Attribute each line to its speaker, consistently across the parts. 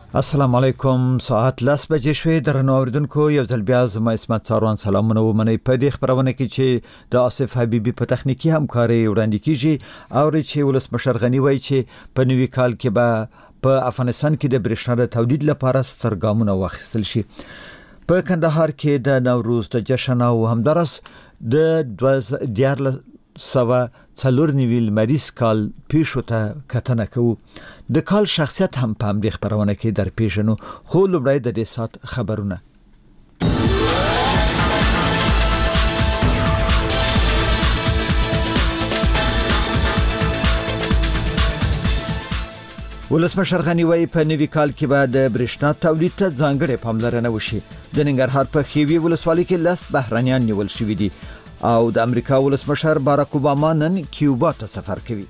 Speaker 1: السلام علیکم. ساعت 10 بجې شوې. درنو اوریدونکو یو ځل بیا زما اسمت څاروان سلامونه ومنئ په دې خبرونه کې چې د آصف حبیبي په تخنیکی همکاري وړاندې کیږي او چې ولسمشر غنی وایي چې په نوي کال کې به په افغانستان کې د برېښنا د تولید لپاره ستر ګامونه واخیستل شي. په کندهار کې د نوروز د جشن او همدارس د 2014 مریض کال پیښو ته کتنه کوو. د کال شخصیت هم په همدې خبرونه کې در پیژنو، خو لومړی د دې سات خبرونه. ولسمشر غنی وایي په نوي کال کې به د برېښنا تولید ته ځانګړې پاملرنه وشي. د ننګرهار په خیوي ولسوالۍ کې 10 بهرنیان نیول شوي دي او د امریکا ولسمشر باراک اوباما نن کیوبا ته سفر کوي.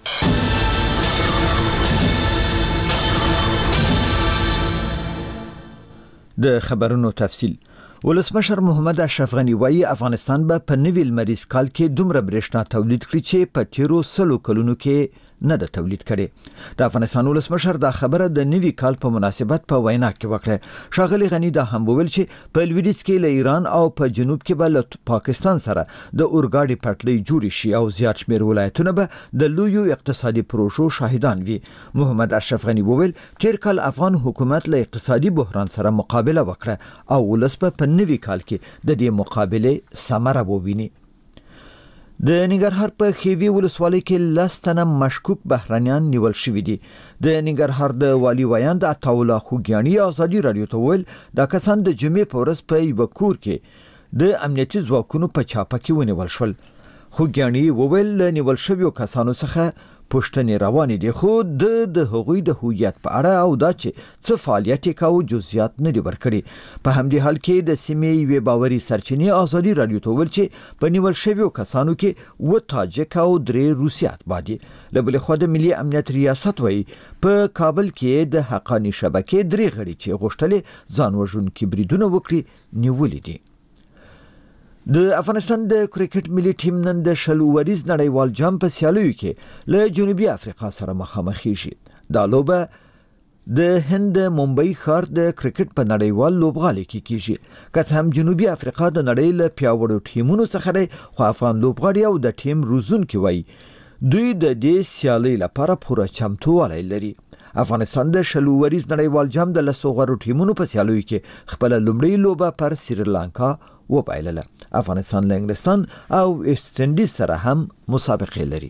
Speaker 1: د خبرونو تفصیل. ولسمشر محمد اشرف غنی وایي افغانستان به په نوي لمریز کال کې دومره برېښنا تولید کړي چې په تیرو 100 کلونو کې نه د تولید کړي. د افغانستان ولسمشر دا خبره د نوي کال په مناسبت په وینا کې وکړه. ښاغلي غنی دا هم وویل چې په لویدیځ کې له ایران او په جنوب کې به له پاکستان سره د اورګاډي پټلۍ جوړ شي او زیات شمېر ولایتونه به د لویو اقتصادي پروژو شاهدان وي. محمد اشرف غنی وویل تیر کال افغان حکومت له اقتصادي بحران سره مقابله وکړه او ولس په نوي کال کې د دې مقابله ثمره وویني. د ننګرهار په خیوي ولسوالۍ کې 10 تنه مشکوک بهرنیان نیول شوي دي. د ننګرهار د والی ویاند عطاالله خوګیاني ازادي رادیو ته ویل دا کسان د جمعې په ورځ په یو کور کې د امنیتي ځواکونو په چاپه کې ونیول شول. خوګیاني وویل نیول شویو کسانو څخه پوښتنې روانې دي، خو د هغوی د هویت په اړه او دا چې څه فعالیت کاوه جزئیات نه دي ورکړي. په همدې حال کې د سیمې یوې باوري سرچینې ازادي رادیو ته ویل چې په نیول شویو کسانو کې 2 تاجک او 3 روسي اتباع دي. له بلې خوا د ملي امنیت ریاست وایي په کابل کې د حقانی شبکې 3 غړي چې غوښتل ځان وژونکي بریدونه وکړي نیولې دي. د افغانستان د کرکټ ملي ټیم نن د 20 وریز نړیوال جام په سیالیو کې له جنوبي افریقا سره مخامخ کیږي. دا لوبه د هند ممبئی ښار د کرکټ په نړیوال لوبغالي کې کیږي. که هم جنوبي افریقا د نړۍ له پیاوړو ټیمونو څخه دی، خو افغان لوبغاړي او د ټیم روزونکي وایي دوی د دې سیالۍ لپاره پوره چمتووالی لري. افغانستان د 20 وریز نړیوال جام د 10 غوړو ټیمونو په سیالیو کې خپل لومړی لوبه پر سریلانکا وبایلله. افغانستان له انګلستان او ایسټ انډیز سره هم مسابقه لري.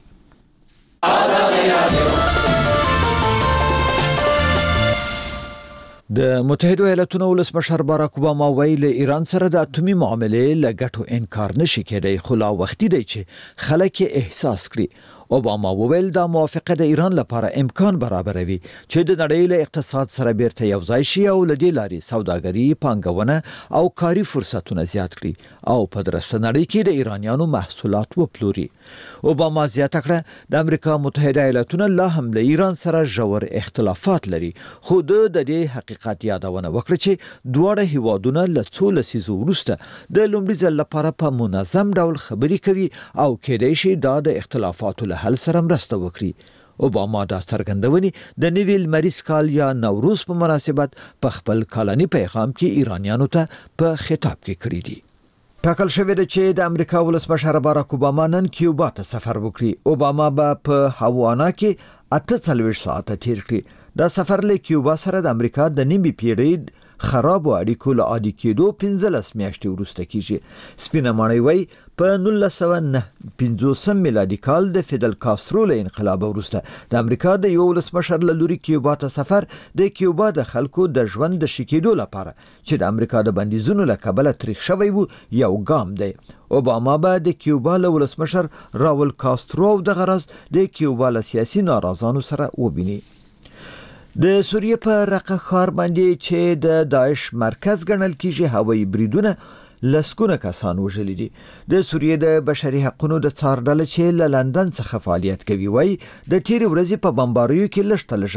Speaker 1: د متحده ایالاتونو ولسمشر باراک اوباما ویل ایران سره د اټومي معاملې له ګټو انکار نشي کېدای، خو لا وختي دی چې خلک احساس کړي. اوباما وویل دا موافقه د ایران لپاره امکان برابروي چې د نړۍ له اقتصاد سره بیرته یو ځای شي او له دې لارې سوداګري، پانګونه او کاري فرصتونه زیات کړي او په درسته نړۍ کې د ایرانیانو محصولات وپلوري. اوباما زیاته کړه د امریکا متحده ایالاتونه لا هم له ایران سره ژور اختلافات لري، خو د دې حقیقت یادونه وکړه چې دواړه هیوادونه له څو لسیزو وروسته د لومړي ځل لپاره په منظم ډول خبرې کوي او کېدای شي دا د اختلافاتو حل سره مرسته وکړي. اوباما دا څرګندونې د نوي لمریز کال یا نوروز په مناسبت په خپل کلاني پیغام کې ایرانیانو ته په خطاب کې کړی دي. ټاکل شوی دی چې د امریکا ولسمشر باراک اوباما نن کیوبا ته سفر وکړي. اوباما به په هاوانا کې 48 ساعته تیر کړي. دا سفر له کیوبا سره د امریکا د نیمې پیړۍ خراب اړیکو له عادي کېدو 15 میاشتې وروسته کیږي. سپینه ماڼۍ وایي په 1950 میلادي کال د فیدل کاسترو له انقلاب وروسته د امریکا د یو ولسمشر له لوري کیوبا ته سفر د کیوبا د خلکو د ژوند د ښه کېدو لپاره چې د امریکا د بندیزونو له کبله تاریخ شوی وو یو ګام دی. اوباما به د کیوبا له ولسمشر راول کاسترو د غرض د کیوبا له سیاسي ناراضانو سره وبیني. د سوریه په رقه ښار باندې چې د داعش مرکز ګڼل کیږي هوایي بریدونه لسګونه کسان وژلي دي. د سوریه د بشري حقوقو د څار ډله چې له لندن څخه فعالیت کوي وایي د تیرې ورځې په بمباریو کې لږ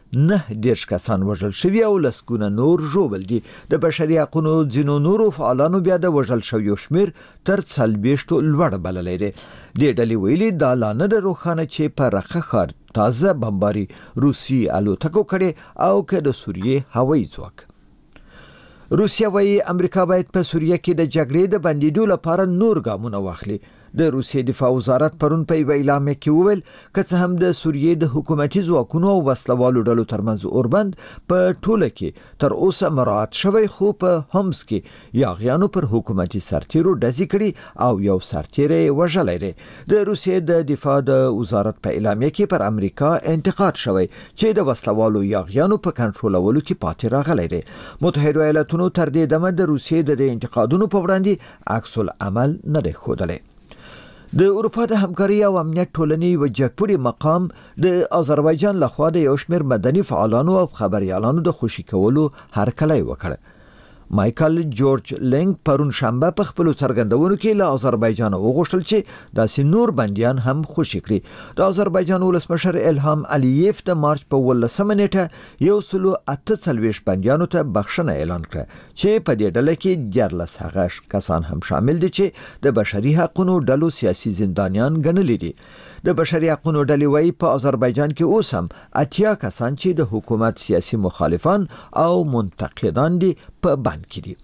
Speaker 1: 19 کسان وژل شوي او لسګونه نور ژوبل دي. د بشري حقوقو ځینو نورو فعالانو بیا د وژل شویو شمیر تر 40 لوړ بللی دی. دې ډلې ویلي دا لا نه ده روښانه چې په رخه ښار تازه بمباري روسي الوتکو کړې او که د سوریې هوایي ځواک. روسیا وايي امریکا باید په سوریه کې د جګړې د بندیدو لپاره نور ګامونه واخلي. د روسیې دفاع وزارت پرون په یوه اعلامیه کې وویل که څه هم د سوریې د حکومتي ځواکونو او وسلوالو ډلو ترمنځ اوربند په ټوله کې تر اوسه مراعات شوی، خو په همس کې یاغیانو پر حکومتي سرتیرو ډزې کړي او یو سرتیری وژلی دی. د روسیې د دفاع د وزارت په اعلامیه کې پر امریکا انتقاد شوی چې د وسلوالو یاغیانو په کنټرولولو کې پاتې راغلی دی. متحده ایالاتونو تر دې دمه د روسیې د انتقادونو په وړاندې عکس العمل نه دی ښودلی. د اروپا د همکاري او امنیت ټولنې یو جګپوړي مقام د آذربایجان لخوا د یو شمېر مدني فعالانو او خبريالانو د خوشي کولو هرکلی وکړ. مایکل جورج لینګ پرون شنبه په خپل څرګندونو کې له آذربایجان وغوښتل چې داسې نور بنديان هم خوشي کړي. د آذربایجان ولسمشر الهام علییف د مارچ په 18 نیټه 148 بنديانو ته بخښنه اعلان کړه چې په دې ډله کې 14 هغه کسان هم شامل دي چې د بشري حقوقو ډلو سیاسي زندانیان ګڼل دي. د بشري حقوقو ډلې وايي په آذربایجان کې اوس هم 80 کسان چې د حکومت سیاسي مخالفان او منتقدان دي په بند کې دي.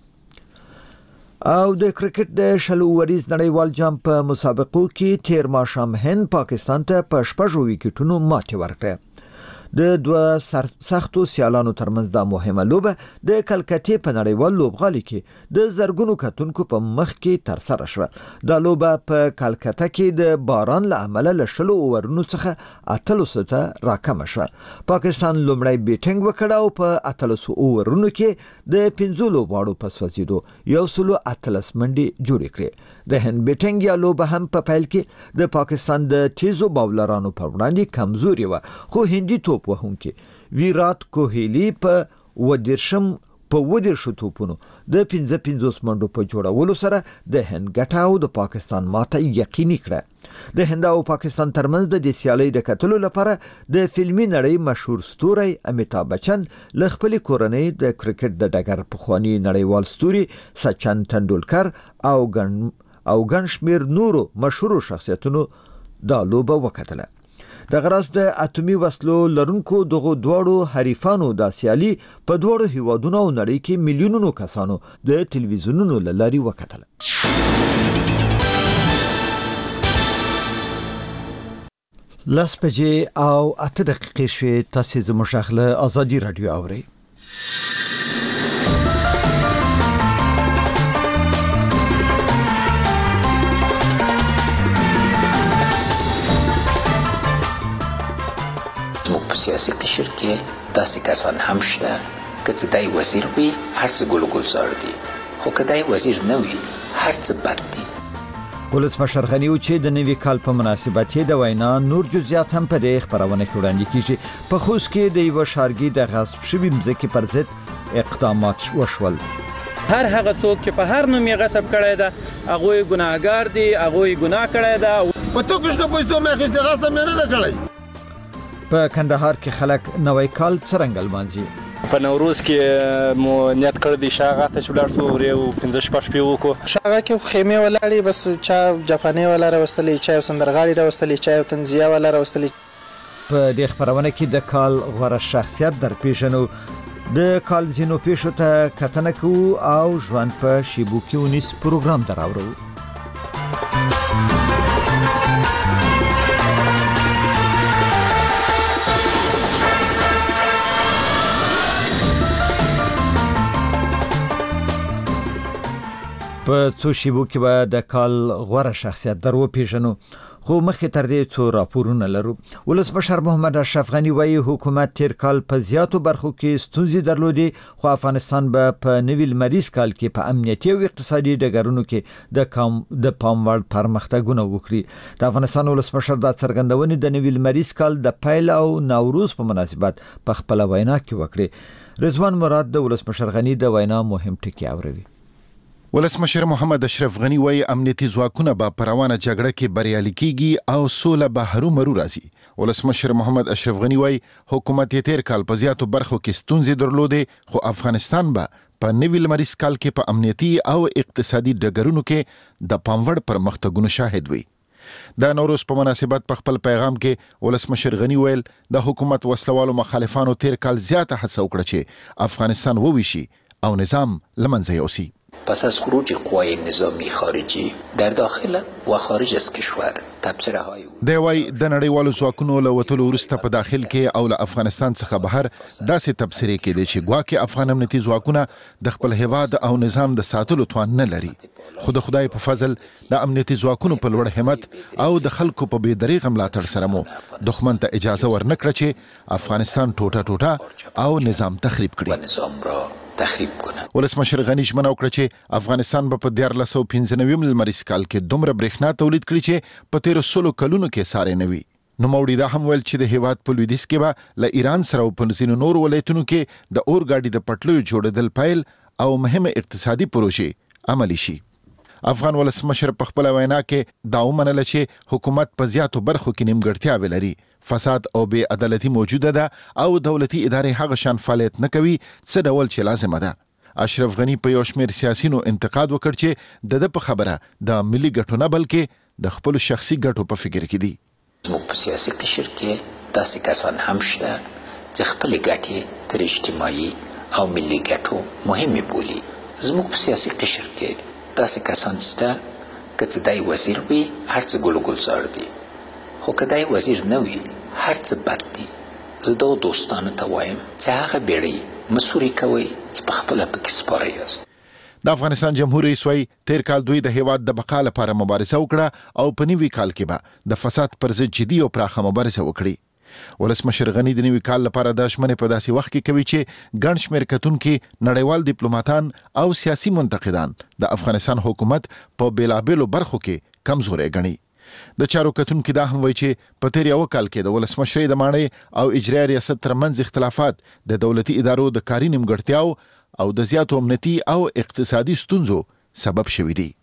Speaker 1: او د کرکټ د شلو وریز نړیوال جام په مسابقو کې تیر ماښام هند پاکستان ته په 6 وکټونو ماتې ورکړه. د دوه سختو سیالانو ترمنځ دا مهمه لوبه د کلکتې په نړیوال لوبغالي کې د زرګونو کتونکو په مخ کې تر سره شوه. دا لوبه په کلکته کې د باران له امله له 10 اورونو څخه 800 ته راکمه شوه. پاکستان لومړی بیټینګ وکړ او په 800 اورونو کې د 15 لوبغاړو په سوځېدو 118 منډې جوړې کړې. د هند بیټینګ یا لوبه هم په پیل کې د پاکستان د تیزو باولرانو پر وړاندې کمزوري و، خو هندي توپ وهونکي ویرات کوهلی په ودرشو توپونو د 55 منډو په جوړولو سره د هند ګټه او د پاکستان ماته یقیني کړه. د هند او پاکستان ترمنځ د دې سیالۍ د کتلو لپاره د فلمي نړۍ مشهور ستوری امیتاب بچن له خپل کورنۍ د کرکټ د ډګر پخوانی نړیوال ستوري سچن تندولکر او ګڼ شمېر نورو مشهورو شخصیتونو دا لوبه وکتله. د غرض د اتومي وسلو لرونکو دغه دواړو حریفانو د سیالي په دواړو هیوادونو او نړۍ کې میلیونونو کسانو د تلویزیونونو لاري وکتله. لاس بجې او 8 دقیقې شوې. تاسو زموږ غږ آزادي رادیو اورئ.
Speaker 2: سیاسي قشر کې داسې کسان هم شته که څه دای وزیر وي هر څه ګل ګلزار دي، خو که دای وزیر نه وي هر څه بد دي.
Speaker 1: ولسمشر غني چې د نوي کال په مناسبت د وینا نور جزئیات هم په دې خبرونه کې وړاندې کیږي. په خوست کې د یو شارګي د غصب شوي مځکې پر ضد اقدامات وشول.
Speaker 3: هر هغه څوک چې په هر نوم یې غصب کړی ده هغه ګناهګار دي، هغه ګناه کړی ده.
Speaker 4: په تو کې څه پیسو مې اخیسته غصب مې نه ده کړی.
Speaker 1: په کندهار کې خلک نوی کال څرنګه لمانځي.
Speaker 5: په نوروز کې مو نیت کړی دی شاغه ته شولار سو ورې او 15 شپې وکړو.
Speaker 6: شاغه کې خیمه ولاړې بس چا جاپاني ولا راوستلې، چا سندرغاړي راوستلې، چا تنزیه ولا راوستلې.
Speaker 1: په دې خبرونه کې د کال غوره شخصیت در پیژنو، د کال زینو پیښو ته کتنه کوو او ژوند په شیبو کې ونیس پروګرام دراوړو. په څو شیبو کې به د کال غوره شخصیت در وپیژنو، خو مخکې تر دې څو راپورونه لرو. ولسمشر محمد اشرف غني وايي حکومت تیر کال په زیاتو برخو کې ستونزې درلودې، خو افغانستان به په نوي لمریز کال کې په امنیتي او اقتصادي ډګرونو کې د پام وړ پرمختګونه وکړي. د افغانستان ولسمشر دا څرګندونې د نوي لمریز کال د پیل او نوروز په مناسبت په خپل وینا کې وکړي. رضوان مراد د ولسمشر غني د وینا مهم ټکي اوروي.
Speaker 7: ولسمشر محمد اشرف غنی وایي امنیتي ځواکونه به په روانه جګړه کې بریالي کیږي او سوله به هرومرو راځي. ولسمشر محمد اشرف غنی وایي حکومت یې تیر کال په زیاتو برخو کې ستونزې درلودې، خو افغانستان به په نوي لمریز کال کې په امنیتي او اقتصادي ډګرونو کې د پاموړ پرمختګونو شاهد وي. د نوروز په مناسبت په خپل پیغام کې ولسمشر غنی ویل د حکومت وسلوالو مخالفانو تیر کال زیاته هڅه وکړه چې افغانستان وویشي او نظام لمنځه یوسي.
Speaker 2: پس از خروج قوای نظامی خارجی در داخل و خارج از کشور تبصره های
Speaker 7: دی وای د نړیوالو ځواکونو له وتلو وروسته په داخل کې او له افغانستان څخه بهر داسې تبصرې کېدې چې ګواکې افغان امنیتي ځواکونه د خپل هیواد او نظام د ساتلو توان نه لري. خو د خدای په فضل د امنیتي ځواکونو په لوړ همت او د خلکو په بې دریغه ملاتړ سره مو دښمن ته اجازه ورنکړه چې افغانستان ټوټه ټوټه او نظام تخریب کړي.
Speaker 2: نظام را تخریب کنه.
Speaker 7: ولسمشر غنی ژمنه وکړه چې افغانستان به په 1495 لمریز کال کې دومره برېښنا تولید کړي چې په 1300 کلونو کې ساري نه وي. نو موري دا هم ویل چې د هیواد په لویدیځ کې به له ایران سره او په ځینو نور ولایتونو کې د اورګاډي د پټلیو جوړېدل پیل او مهمه اقتصادي پروژې عملي شي. افغان ولسمشر په خپل وینا کې دا ومنله چې حکومت په زیاتو برخو کې نیمګړتیاوې لري، فساد او بې عدالتي موجوده ده او دولتي ادارې هغه شان فعالیت نه کوي څه ډول چې لازمه ده. اشرف غنی په یو شمېر سیاسینو انتقاد وکړ چې د په خبره د ملي ګټو نه بلکې د خپل شخصي ګټو په فکر کې دي.
Speaker 2: زموږ په سیاسي قشر کې داسې کسان هم شته چې خپل ګټې تر اجتماعي او ملي ګټو مهمې بولي. زموږ په سیاسي قشر کې داسې کسان شته که څه دی وزیر وي هر څه ګل ګلزار دي، خو که دی وزیر نه وي هر څه بد دي. زه دغو دوستانو ته وایم چې هغه بیړۍ مسوري کوئ چې په خپله پکې سپاره یاست.
Speaker 7: د افغانستان جمهور رئیس وایي تیر کال دوی د هیواد د بقا لپاره مبارزه وکړه او په نوي کال کې به د فساد پر ضد جدي او پراخه مبارزه وکړي. ولسمشر غنی د نوي کال لپاره د ژمنې په داسې وخت کې کوي چې ګڼ شمېر کتونکي نړیوال ډیپلوماتان او سیاسي منتقدان د افغانستان حکومت په بیلابیلو برخو کې کمزوری ګڼي. د چارو کتونکي دا هم وایي چې په تیر یو کال کې د ولسمشرۍ د ماڼۍ او اجرایي ریاست ترمنځ اختلافات د دولتي ادارو د کاري نیمګړتیاو او د زیاتو امنیتي او اقتصادي ستونزو سبب شوي دي.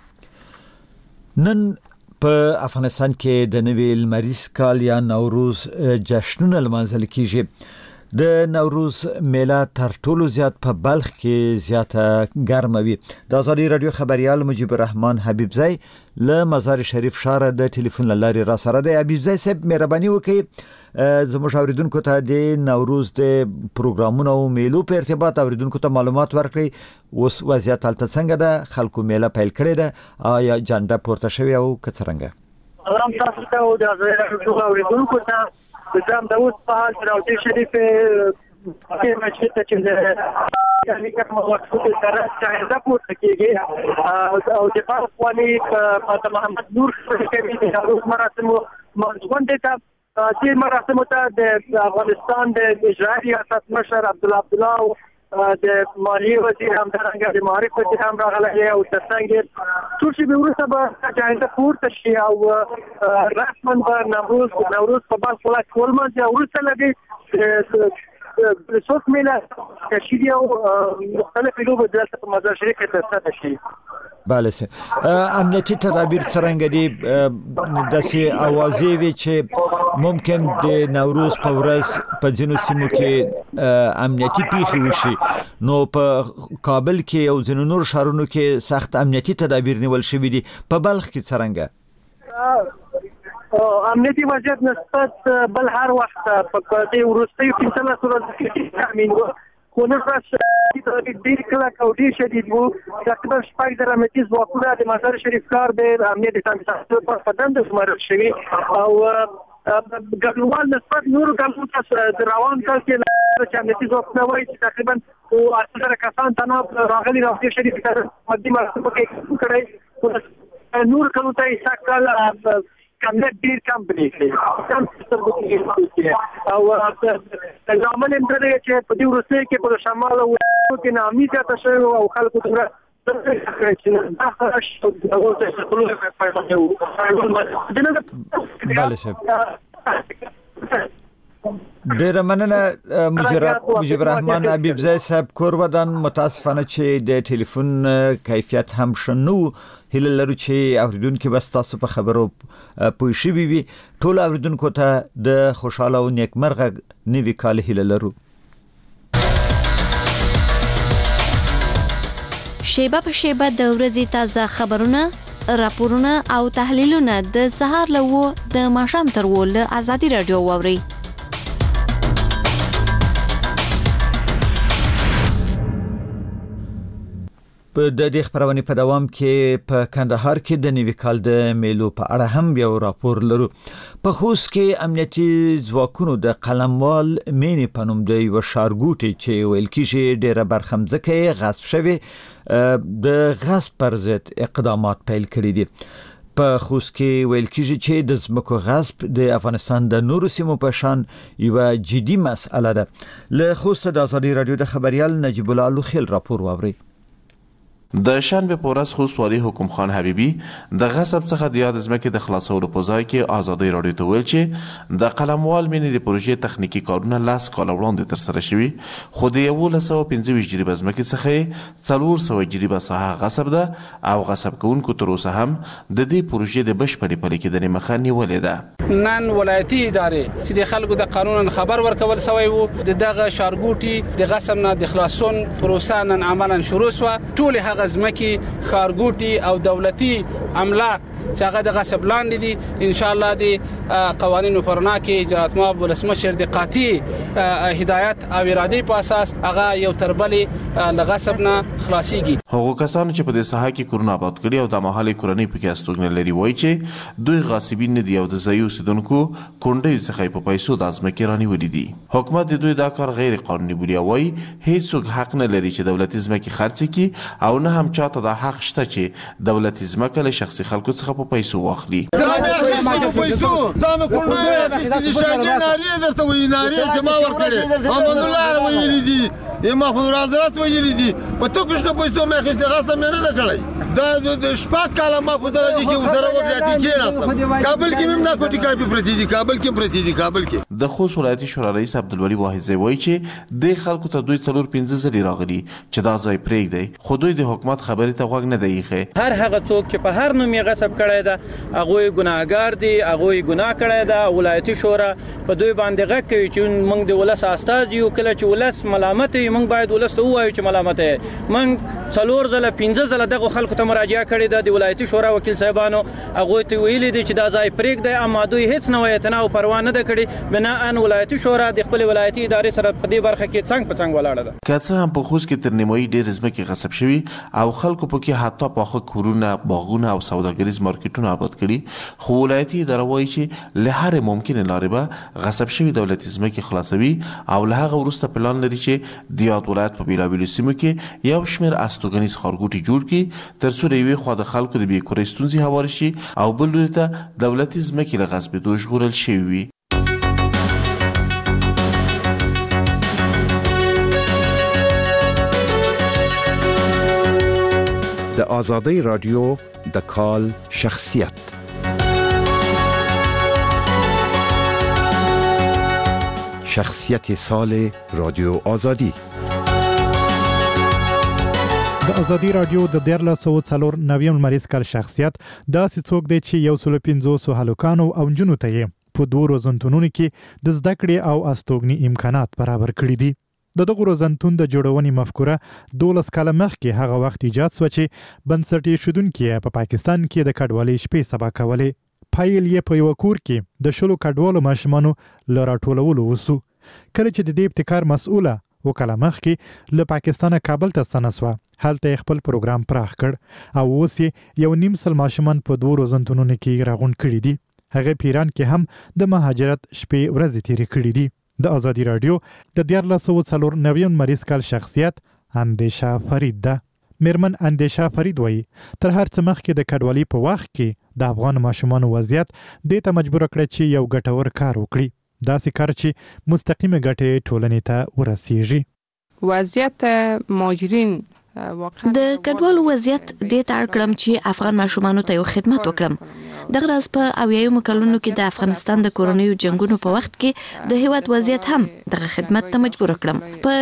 Speaker 1: نن په افغانستان کې د نوي لمریز کال یا نوروز جشنونه لمانځل کیږي. د نوروز میله تر ټولو زیات په بلخ کې زیاته ګرمه وي. د آزادي رادیو خبريال مجيب الرحمن حبیبزی له مزار شریف ښار د ټلیفون لارې را سره دی. حبیبزی صاحب مهرباني وکړئ زموږ اوریدونکو ته د نوروز د پروګرامونو او میلو په ارتباط اوریدونکو ته معلومات ورکړئ. اوس وضعیت هلته څنګه ده؟ خلکو میله پیل کړې ده آیا جنډه پورته شوې او که څرنګه؟
Speaker 8: سلام تاسو ته او د آزادي رادیو اوریدونکو ته زم د اوس په حال راوځي شریف کې مشهد چې د یعنی کوم وخت سره څنګه پورته کېږي او د پاکستاني په محمد نور کې د نوروز مراسمو منځون دي چې مراسمو ته د افغانستان د اجرایي ریاست مشر عبدالله د مالیه وزیر هم درنګ د معرفت وزیر هم راغلی او ترڅنګ ټول شي به وروسته به جایزه پورته شي او رسما به نوروز په بلخ ولایت ولمانځي او وروسته له څوک میله تشکیل او مختلفې لوبې دلته په مزار شریف کې ترسره شي.
Speaker 1: بله سه امنیتي تدابیر څرنګه دي؟ داسې اوازې وي چې ممکن د نوروز په ورځ په ځینو سیمو کې امنیتي پیښې وشي، نو په کابل کې او ځینو نور ښارونو کې سخت امنیتي تدابیر نیول شوي دي. په بلخ کې څرنګه؟
Speaker 8: امنیتي وضعیت نسبت بل هر وخت په دې وروستیو 15 ورځو کې تامین و، خو نن ورځ ډېر کلک او ډېر شدید و. تقریبا 6 امنیتي ځواکونه د مزار شریف ښار د امنیت د تامین ساتلو په دنده شمارل شوي او ګډونوال نسبت نورو کلونو ته د روان کال کې چې امنیتي ځواکونه وایي چې تقریبا 800 کسان تناب راغلي راوځي شریف ته مدي مراسمو کې کړی. نور کلونو ته یې سکل کمنټ ډیر کم بریږي کم څه او عمل هم درې چې په دې ورسته کې په شمال او کې نامي ته شوی او خلکو ته
Speaker 1: بله شب ډیره مننه مجيب الرحمن حبیبزی صاحب کور ودان. متاسفانه چې د ټلیفون کیفیت هم شنو، هله لرو چې اوریدونکو بس تاسو په خبرو پوه شي وي. ټول اوریدونکو ته د خوشاله او نیکمرغه نوي کال هله لرو.
Speaker 9: شیبه په شیبه د ورځې تازه خبرونه، راپورونه او تحلیلونه د سهار له د ماښام تر ول ازادي رادیو واوري. په د دې خبرونه په دوام کې په کندهار کې د نوي کال د میلو په اړه هم یو راپور لرو. په خوست کې امنیتي ځواکونو د قلموال مینې په نوم د یو ښارګوټي چې ویل کېږي ډېره برخه مځکه غصب شوې د غصب پر ضد اقدامات پیل کړي دي. په خوست کې ویل کېږي چې د ځمکو غصب د افغانستان د نورو سیمو په شان یو جدي مسئله ده. له خوست د ازادي رادیو د خبريال نجیب الله لوخیل راپور واوري.
Speaker 10: د شنبه په ورځ خوست والي حکم خان حبیبي د غصب څخه د یاد ځمکې د خلاصولو په ځای کې ازادي رادیو ته ویل چې د قلموال مینې د پروژې تخنیکی کارونه لاس کال وړاندې تر سره شوي، خو د 1925 جریبه ځمکې څخه 400 جریبه ساحه غصب ده او غصب کوونکو تر اوسه هم د دې پروژې د بشپړې پلي کېدنې مخه نیولې ده.
Speaker 11: نن ولایتي ادارې چې د خلکو د قانون خبر ورکول سوی وو د دغه ښارګوټي د غصب نه د خلاصون پروسه نن عملاً شروع شوه. ټول هغه ځمکې ښارګوټي او دولتي املاک چې هغه د غصب لاندې دي ان شاء الله د قوانینو پرنا کې اجرات ماب ولسمشر د قاطع هدایت او ارادي په اساس هغه یو تربلې لغصب نه خلاصيږي.
Speaker 10: هغه کسان چې په دې ساحه کې کورونه آباد کړي او د محلي کورنۍ په کې استوګنه لري وایي چې دوی غاصبین نه دي او د ځایو اوسیدونکو کونډې څخه په پیسو د ځمکې رانیولې دي. حکومت د دوی دا کار غیر قانوني بولي او وایي هیڅوک حق نه لري چې دولتي ځمکې خرڅ کړي او نه هم چاته د حق شته چې دولتي ځمکه له شخصي خلکو څخه په پیسو واخلي.
Speaker 4: دا مې پیسو دا مې کونډې د شاګردي ناری درته وایي ناری چې ما ورکړې محمد الله ویلي دي محمود حضرت ویلي دي په تو کې پیسو مې اخیسته غصب مې نه کړی. دا د شپږ کاله ما په دغه کې وسره وکړه چې راځم کابل کې مې نه کوټی کاپی پرتی دي کابل کې
Speaker 10: د خوست ولایتي شورا رئیس عبدالولي واحدزی وایي چې د خلکو ته دوی 4-5 ځلې راغلي چې دا ځای پرېږدي خو دوی د حکومت خبرې ته غوږ نه دی ایښی.
Speaker 3: هر هغه څوک چې په هر نوم یې غصب کړی ده هغه ګناهګار دي، هغه ګناه کړی ده. ولایتي شورا په دوی باندې غږ کوي چې موږ د ولس استاد یو، کله چې ولس ملامت وي موږ باید ولس ته ووایو چې ملامت یې. موږ 4-5 ځله دغه خلکو ته مراجعه کړې ده د ولایتي شورا وکیل صاحبانو، هغه ته ویلي دي چې دا ځای پرېږدي اما دوی هیڅ نه وایي تنه او پروا نه ده کړې. بنا ان ولایتي شورا د خپل ولایتي ادارې سره په دې برخه کې څنګ په څنګ ولاړه ده.
Speaker 10: که څه هم په خوست کې تر نیمایي ډېرې ځمکې غصب شوي او خلکو پکې حتی پاخه کورونه، باغونه او سوداګریز مارکیټونه آباد کړي، خو ولایتي اداره وایي چې له هرې ممکنې لارې به غصب شوي دولتي ځمکې خلاصوي او له هغه وروسته پلان لري چې د یاد ولایت په بېلابېلو سیمو کې یو شمېر استوګنیز ښارګوټي جوړ کړي تر څو د یوې خوا د خلکو د بېکورۍ ستونزې هوارې شي او بل لوري ته دولتي ځمکې له غصبېدو ژغورل شوي وي.
Speaker 12: د آزادی رادیو د کال شخصیت شخصیت سال رادیو آزادی.
Speaker 13: د ازادي رادیو د 1449 لمریز کال شخصیت داسې څوک دی چې 150 هلکانو او نجونو ته یې په 2 روزنتونونو کې د زده کړې او استوګنې امکانات برابر کړي دي. د دغه روزنتون د جوړونې مفکوره 12 کاله مخکې هغه وخت ایجاد شوه چې بنسټ ایښودونکي په پاکستان کې د کډوالۍ شپې سبا کولې. پایل یې په یو کور کې د 10 کډوالو ماشومانو له راټولولو وسو. کله چې د دې ابتکار مسؤله وکاله مخکې له پاکستانه کابل ته ستنه شوه، هلته خپل پروګرام پراخ کړ او اوس یې 1.5 سل ماشومان په 2 روزنتونونو کې راغونډ کړي دي. هغه پیران کې هم د مهاجرت شپې ورځې تیرې کړي دي. د ازادي رادیو د 1449 مریض کال شخصیت اندیشه فرید ده. میرمن اندیشه فرید وایي تر هر څه مخکې د کډوالۍ په وخت کې د افغان ماشومانو وضعیت دې ته مجبور کړ چې یو ګټور کار وکړي، داسې کار چې مستقیمه ګټې ټولنې ته ورسیږي.
Speaker 14: وضعیت مهاجرین
Speaker 9: د کډوالو وضعیت دې ته اړ کړم چې افغان ماشومانو ته یو خدمت وکړم.
Speaker 15: دغه راز په اویایم کلونو کې د افغانستان د کورنیو جنگونو په وخت کې د هیواد وضعیت هم دغه خدمت ته مجبور کړم. په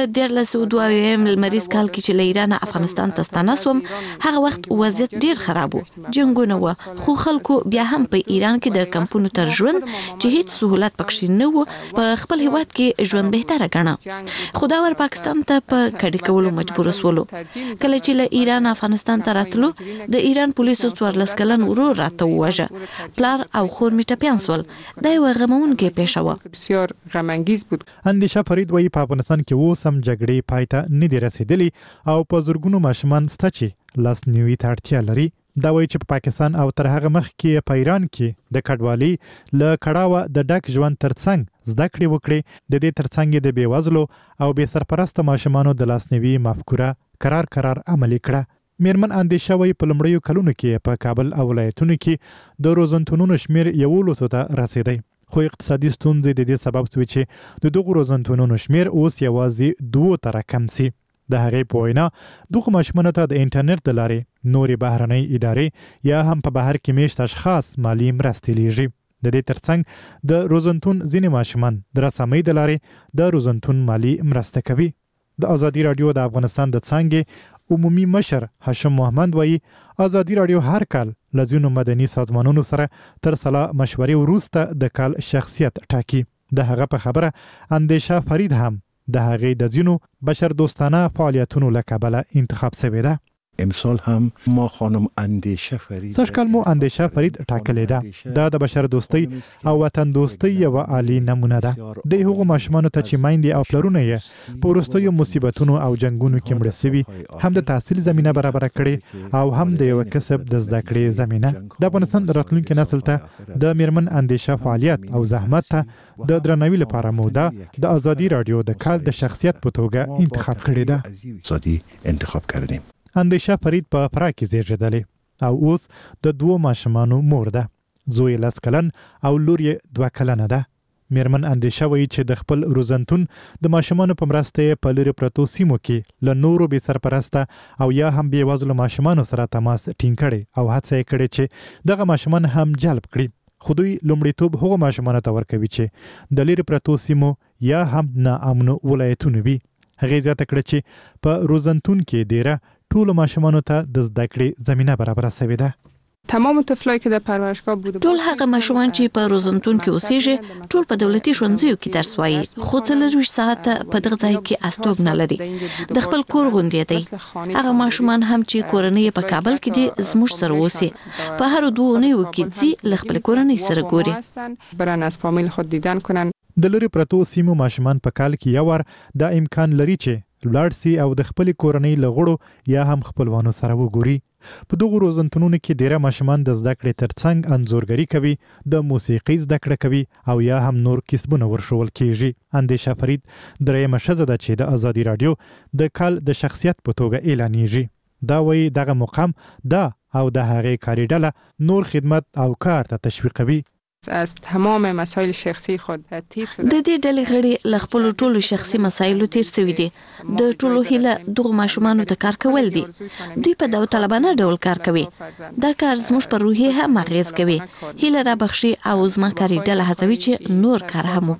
Speaker 15: 1322 لمریز کال کې چې له ایران افغانستان ته ستانه شوم هغه وخت وضعیت ډیر خراب و، جنگونه و، خو خلکو بیا هم په ایران کې د کمپونو تر ژوند چې هیڅ سہولت پکښې نه و په خپل هیواد کې ژوند بهتره ګڼه. خو دا ور پاکستان ته په کډی کولو مجبور شولو. کله چې له ایران افغانستان ته راتلو د ایران پولیسو 14 کلن ورور راته وواژه. پلار او خور می ټپیان سول. دا یو غمونکې پیښه وه.
Speaker 14: بسیار غمانگیز بود.
Speaker 13: اندیشه فرید وایي په افغانستان کې اوس هم جګړې پای ته نه دي رسېدلې او په زرګونو ماشومان شته چې لاسنیوي ته اړتیا لري. دا وایي چې په پاکستان او تر هغه مخکې په ایران کې د کډوالۍ له کړاوه د ډک ژوند ترڅنګ زده کړې وکړي. د دې ترڅنګ د بېوزلو او بې سرپرسته ماشومانو د لاسنیوي مفکوره قرار عملي کړه. میرمن اندیشه وایي په لومړیو کلونو کې په کابل او ولایتونو کې د روزنتونونو شمیر 11 ته رسېدی، خو اقتصادي ستونزې د دې سبب شوې چې د دغو روزنتونونو شمیر اوس یوازې 2 ته راکم سي. د هغې په وینا دغو ماشومانو ته د انټرنیټ د لارې نورې بهرنۍ ادارې یا هم په بهر کې میشت اشخاص مالي مرستې لیږي. د دې ترڅنګ د روزنتون ځینې ماشومان د رسامۍ د لارې د روزنتون مالي مرسته کوي. د ازادي رادیو د افغانستان د څانګې عمومي مشر هاشم محمد وایي ازادي رادیو هر کال له ځینو مدني سازمانونو سره تر سلا مشورې وروسته د کال شخصیت ټاکي. د هغه په خبره اندیشه فرید هم د هغې د ځینو بشر دوستانه فعالیتونو له کبله انتخاب شوې ده.
Speaker 16: امسال هم ما خانم اندیشه فرید
Speaker 13: سږکال مو اندیشه فرید ټاکلې ده. دا د بشر دوستۍ او وطن دوستۍ یوه عالي نمونه ده. د هغو ماشومانو ته چې میندې او پلرونه یې په وروستیو مصیبتونو او جنګونو کې مړه سوي هم د تحصیل زمینه برابره کړې او هم د یو کسب د زده کړې زمینه. د افغانستان د راتلونکي نسل ته د میرمن اندیشه فعالیت او زحمت ته د درناوي لپاره مو د ازادي رادیو د کال د شخصیت په توګه انتخاب کړې ده.
Speaker 16: ازادي انتخاب کردیم.
Speaker 13: اندیشه فرید په فراه کې زیږېدلې او اوس د 2 ماشومانو مور ده. زوی 10 کلن او لور یې 2 کلنه ده. میرمن اندیشه وایي چې د خپل روزنتون د ماشومانو په مرسته په لرې پرتو سیمو کې له نورو بې سرپرسته او یا هم بېوزلو ماشومانو سره تماس ټینګ کړی او هڅه یې کړې چې دغه ماشومان هم جلب کړي. خو دوی لومړیتوب هغو ماشومانو ته ورکوي چې د لرې پرتو سیمو یا هم ناامنو ولایتونو وي. هغې زیاته کړه چې په روزنتون کې ډیره ټولو ماشومانو ته د زده کړې زمینه برابره شوې ده.
Speaker 14: تمام طفلایی که در پرورشگاه بوده
Speaker 15: ټول هغه ماشومان چې په روزنتون کې اوسېږي ټول په دولتي ښوونځیو کې درس وایي، خو 24 ساعته په دغه ځای کې استوګنه لري. د خپل کور غوندې دی. هغه ماشومان هم چې کورنۍ په کابل کې دي زموږ سره اوسي، په هر 2 اونیو کې ځي له خپل کورنۍ سره ګوري.
Speaker 14: برن از فامیل خود دیدن کنن.
Speaker 13: د لرې پرتو سیمو ماشومان په کال کې یو وار دا امکان لري چې لاړ سي او د خپل کورنۍ له غړو یا هم خپلوانو سره وګوري. په دغو روزنتونونو کې ډیره ماشومان د زده کړې ترڅنګ انځورګري کوي، د موسیقۍ زده کړه کوي او یا هم نور کسبونه ورښول کیږي. اندیشه فرید درېیمه ښځه ده چې د ازادي رادیو د کال د شخصیت په توګه اعلانیږي. دا وایي دغه مقام دا او د هغې کاري ډله نور خدمت او کار ته تشویقوي.
Speaker 14: از تمام مسائل شخصی خود تیر شده.
Speaker 15: د دې ډلې غړي له خپل ټولو شخصي مسایلو تیر شوي دي. د ټولو هیله دغه ماشومانو ته کار کول دي. دوی په داوطلبانه ډول کار کوي. دا کار زموږ پر روحیه هم اغیز کوي. هیله را بخشي او زما کاري ډله هڅوي چې نور کار هم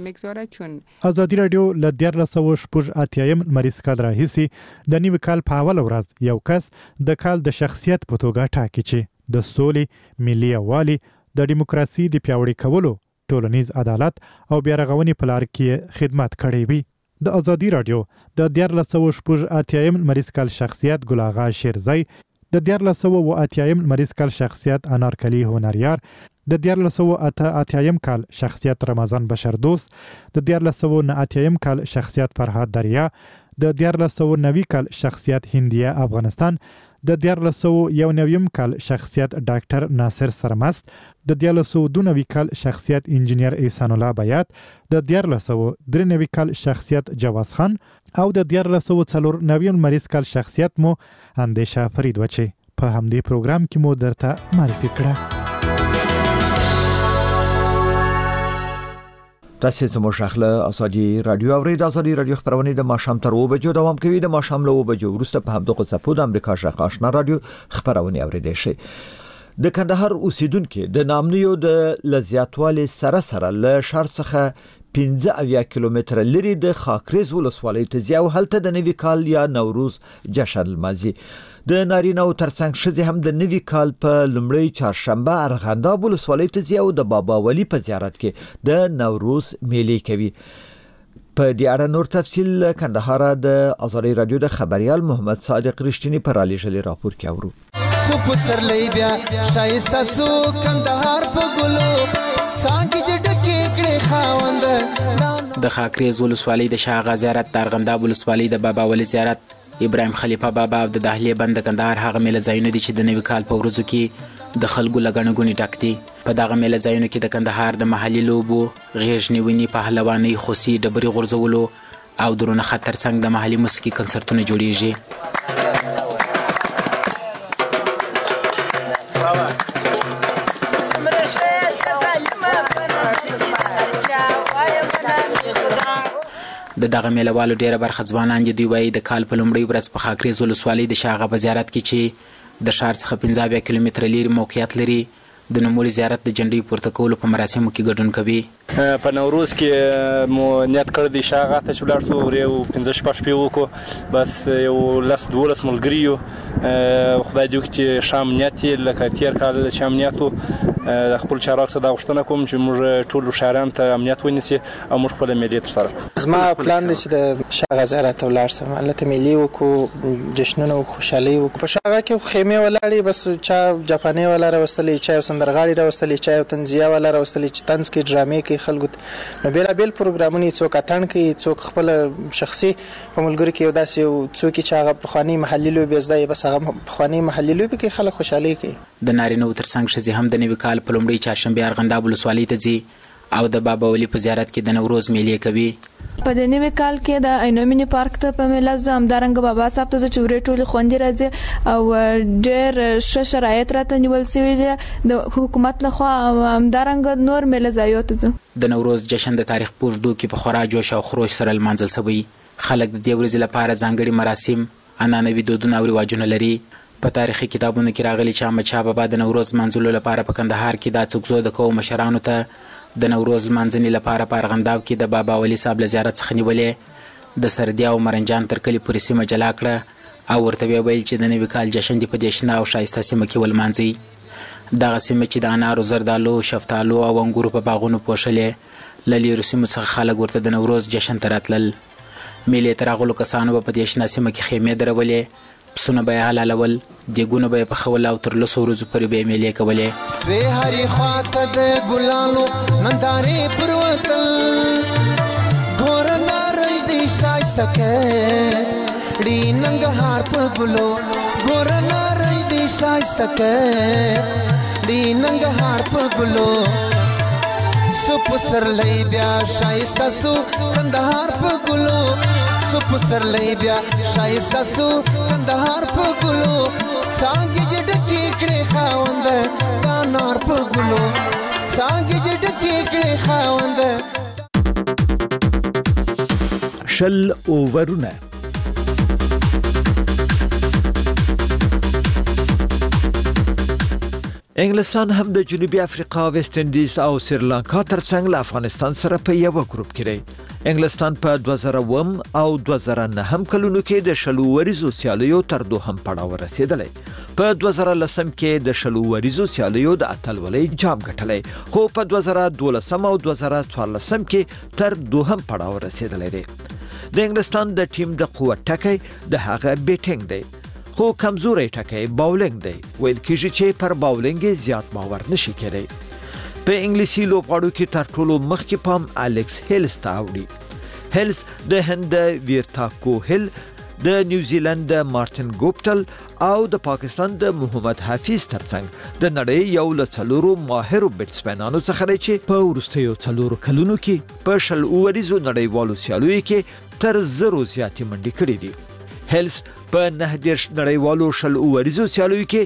Speaker 15: وکړي.
Speaker 13: ازادي رادیو له 1388 لمریز کال راهیسې د نوي کال په اول ورځ یو کس د کال د شخصیت په توګه ټاکي چې د سولې، ملي یووالي، د دیموکراسي د پیاوړي کولو، ټولنیز عدالت او بیا رغونې په لار کې خدمت کړی وي. د ازادي رادیو د 1388 لمریز کال شخصیت ګل آغا شیرزی، د 1388 لمریز کال شخصیت انارکلی هنریار، د 1388 کال شخصیت رمضان بشردوست، د 1389 کال شخصیت فرهاد دریا، د 1390 کال شخصیت هندیه افغانستان، د 1391 کال شخصیت ډاکټر ناصر سرمست، د 1392 کال شخصیت انجینیر احسان الله بیات، د 1393 کال شخصیت جواز خان او د 1394 لمریز کال شخصیت مو اندیشه فرید و چې په همدې پروګرام کې مو درته معرفي کړه.
Speaker 1: تاسو زموږ شاخله ازادي رادیو او د ازادي رادیو خبرونه د ماشام تر 2 بجو دوام کوي. د ماشام له 2 بجو وروسته په همدغه صفو د امریکا شاخ آشنا رادیو خبرونه اوریدئ شي. د کندهار اوسیدونکو د نامنیو د لزیاتوالي سره له شهر څخه 15 کیلومتر لري د خاکریز ولسوالۍ ته ځي او هلته د نوي کال یا نوروز جشن لمانځي. د نارینه او ترڅنګ ښځې هم د نوي کال په لومړۍ چهارشنبه ارغنداب ولسوالۍ ته ځي او د بابا ولی په زیارت کې د نوروز میلې کوي. په دې اړه نور تفصیل کندهار د آزادۍ رادیو د خبريال محمد صادق رښتینی پر علیجلی راپور کې اورو.
Speaker 17: سو پسر لی بیا شایسته سو کندهار په ګلو څنګه جډکې کړي خاوند
Speaker 18: د خاکریز ولسوالۍ د شاه غا زیارت د ارغنداب ولسوالۍ د بابا ولی زیارت ابراهیم خلیفه بابا او د دهلیه بند کندهار هغه میله ځایونه دي چې د نوي کال په ورځو کې د خلکو لګڼه غونې ټاک دي. په دغه میله ځایونو کې د کندهار د محلي لوبو غیږ نیونې پهلوانۍ خوسي ډبرې غورځولو او درونه خطر څنګ د محلي موسیقي کنسرتونه جوړیږي. د دغه میلوالو ډیره برخه ځوانان دي. دوی وایي د کال په لومړۍ ورځ په خاکریز ولسوالۍ د شاغه په زیارت کې چې د ښار څخه 15 کیلومتره لري موقعیت لري د نوموړي زیارت د جنډۍ پورته کولو په مراسمو کې ګډون کوي.
Speaker 5: په نوروز کې مو نیت کړی دی شاغه ته چې ولاړ شو ورې 15 شپې وکړو بس یو 10-12 ملګري یو خدای دې وکړي چې شام نیت لکه تیر کال شام نیتو خپل چارواکو څخه دا غوښتنه کوم چې موږ ټول شهريان ته امنیت ونیسي او موږ خپل میلې ترسره کړو.
Speaker 6: زما پلان دی چې د شاغه زیارت ته ولاړ شم البته میلې وکړو جشنونه او خوشحالي وکړو. په شاغه کې خیمه ولاړې بس چا جاپاني ولا راوستلې چا سندرغاړي راوستلې چا تنزیه ولا راوستلې چې طنز کې ډرامې کې خلکو نو بیل بیل پروګرامونه څوک اتن کوي څوک خپل شخصي په ملګری کې یو داسې څوک چې هغه بخوانی محلي لوبي زده بس هغه بخوانی محلي لوبي کې خلک خوشحالي کوي.
Speaker 18: د نارینه ترڅنګ ښځې هم د نوي کال په لومړۍ چهارشنبه ارغنداب ولسوالۍ ته ځي او د بابا ولی په زیارت کې د نوروز میلې کوي.
Speaker 19: په د نوي کال کې د عینومینی پارک ته په میله ځم همدارنګه بابا صاحب ته چورې ټولې خوندې راځي او ډېر ښه شرایط راته نیول سوي دي د حکومت لخوا همدارنګه نور میله ځایو ته ځو.
Speaker 18: د نوروز جشن د تاریخ په اوږدو کې په خورا جوش او خروش سره لمانځل سوی. خلک د دې ورځې لپاره ځانګړي مراسم عنعنوي دودونه او رواجونه لري. په تاریخي کتابونو کې راغلي چې احمدشاه بابا د نوروز منځلو لپاره په کندهار کې دا څوکزو د قوم مشرانو ته د نوروز منځني لپاره په ارغنداب کې د بابا ولی صاحب له زیارت څخه نیولې د سردیا او مرنجان تر کلي پورې سیمه جلا کړه او ورته ویل چې د نوي کال جشن دی په دې شنه او ښایسته سیمه کې ولمانځي. دغه سیمه چې د انارو زردالو شفتالو او انګورو په باغونو پوښلې له لیرو سیمو څخه خلک ورته د نوروز جشن ته راتلل. میلې ته راغلو کسانو به په دې شنه سیمه کې خیمې درولې پسونه به یې حلالول دیګونه به یې پخول او تر 10 ورځو پورې به یې میلې کولې.
Speaker 17: سوی هرې خواته د ګلانو نندارې پروتل ګوره نارنج دې ښایسته کړي ننګرهار په ګلو ګوره نارنج دې ښایسته کړي ننګرهار په ګلو سو پسرلی بیا ښایسته سو کندهار په ګلو سو پسرلی بیا ښایسته سو کندهار په ګلو څانګې دې ډکې کړې خاوند دا نار په ګلو څانګې دې ډکې کړې خاوند.
Speaker 1: شل اوورونه انګلستان هم د جنوبي افریقا ویسټ انډیز او سریلانکا ترڅنګ له افغانستان سره په یو گروپ کې دی. انګلستان په 2001 او 2009 کلونو کې د شلو وریزو سیالیو تر دوهم پړاو رسیدلی. په 2010 کې د شلو وریزو سیالیو د اتلولۍ جام ګټلی خو په 2012 او 2014 کې تر دوهم پړاو رسیدلی دی. د انګلستان د ټیم د قوت ټکی د هغه بیټینګ دی خو کمزوري ټکی باولینګ دی. ویل کېږي چې پر باولینګ زیات باور نشي کېدی. په انګلیسي لوبغاړو کې تر ټولو مخکې پام الکس هیلز ته اوړي. هیلز د هند ویرتا کوهل د نیوزیلند مارټن ګوپټل او د پاکستان د محمد حفیظ ترڅنګ د نړۍ یو له څلورو ماهرو بیټسمنانو څخه دی چې په وروستیو 4 کلونو کې په شل اوریزو نړیوالو سیالیو کې تر 0 زیاتې منډې کړې دي. هیلز په 19 نړیوالو شل اوریزو سیالیو کې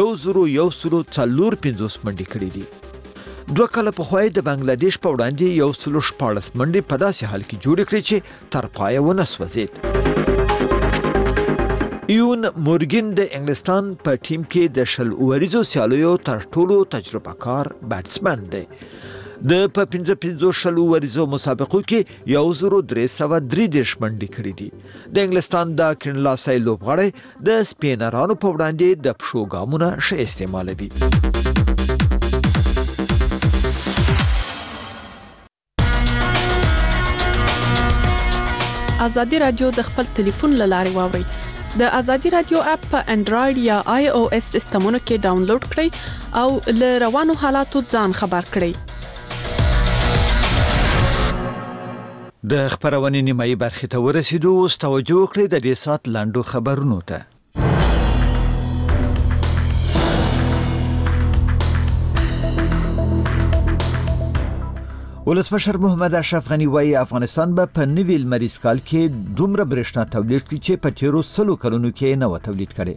Speaker 1: 1,145 منډې کړې دي. 2 کاله پخوا د بنگلاديش په وړاندې 114 منډې په داسې حال کې جوړې کړې چې تر پایه ونه سوځېد. ایون مورګن د انګلستان په ټیم کې د 10 اوریزو سیالیو تر ټولو تجربه کار بیټسمن دی. د په 15 اوریزو مسابقو کې 1333 منډې کړې دي. د انګلستان د کینلاسای لوبغاړی د سپینرانو په وړاندې د پښو ګامونه ښه استعمالوي.
Speaker 20: ازادي رادیو د خپل ټلیفون له لارې واورئ. د ازادي رادیو اپ په انډراید یا آی او اس سیستمونو کې ډاونلوډ کړئ او له روانو حالاتو ځان خبر کړئ.
Speaker 1: د خبرونې نیمایي برخې ته ورسېدو. اوس توجه وکړئ د دې سات لاندو خبرونو ته. ولسمشر محمد اشرف غنی وایي افغانستان به په نوي لمریز کال کې دومره برېښنا تولید کړي چې په تیرو 100 کلونو کې نه و تولید کړي.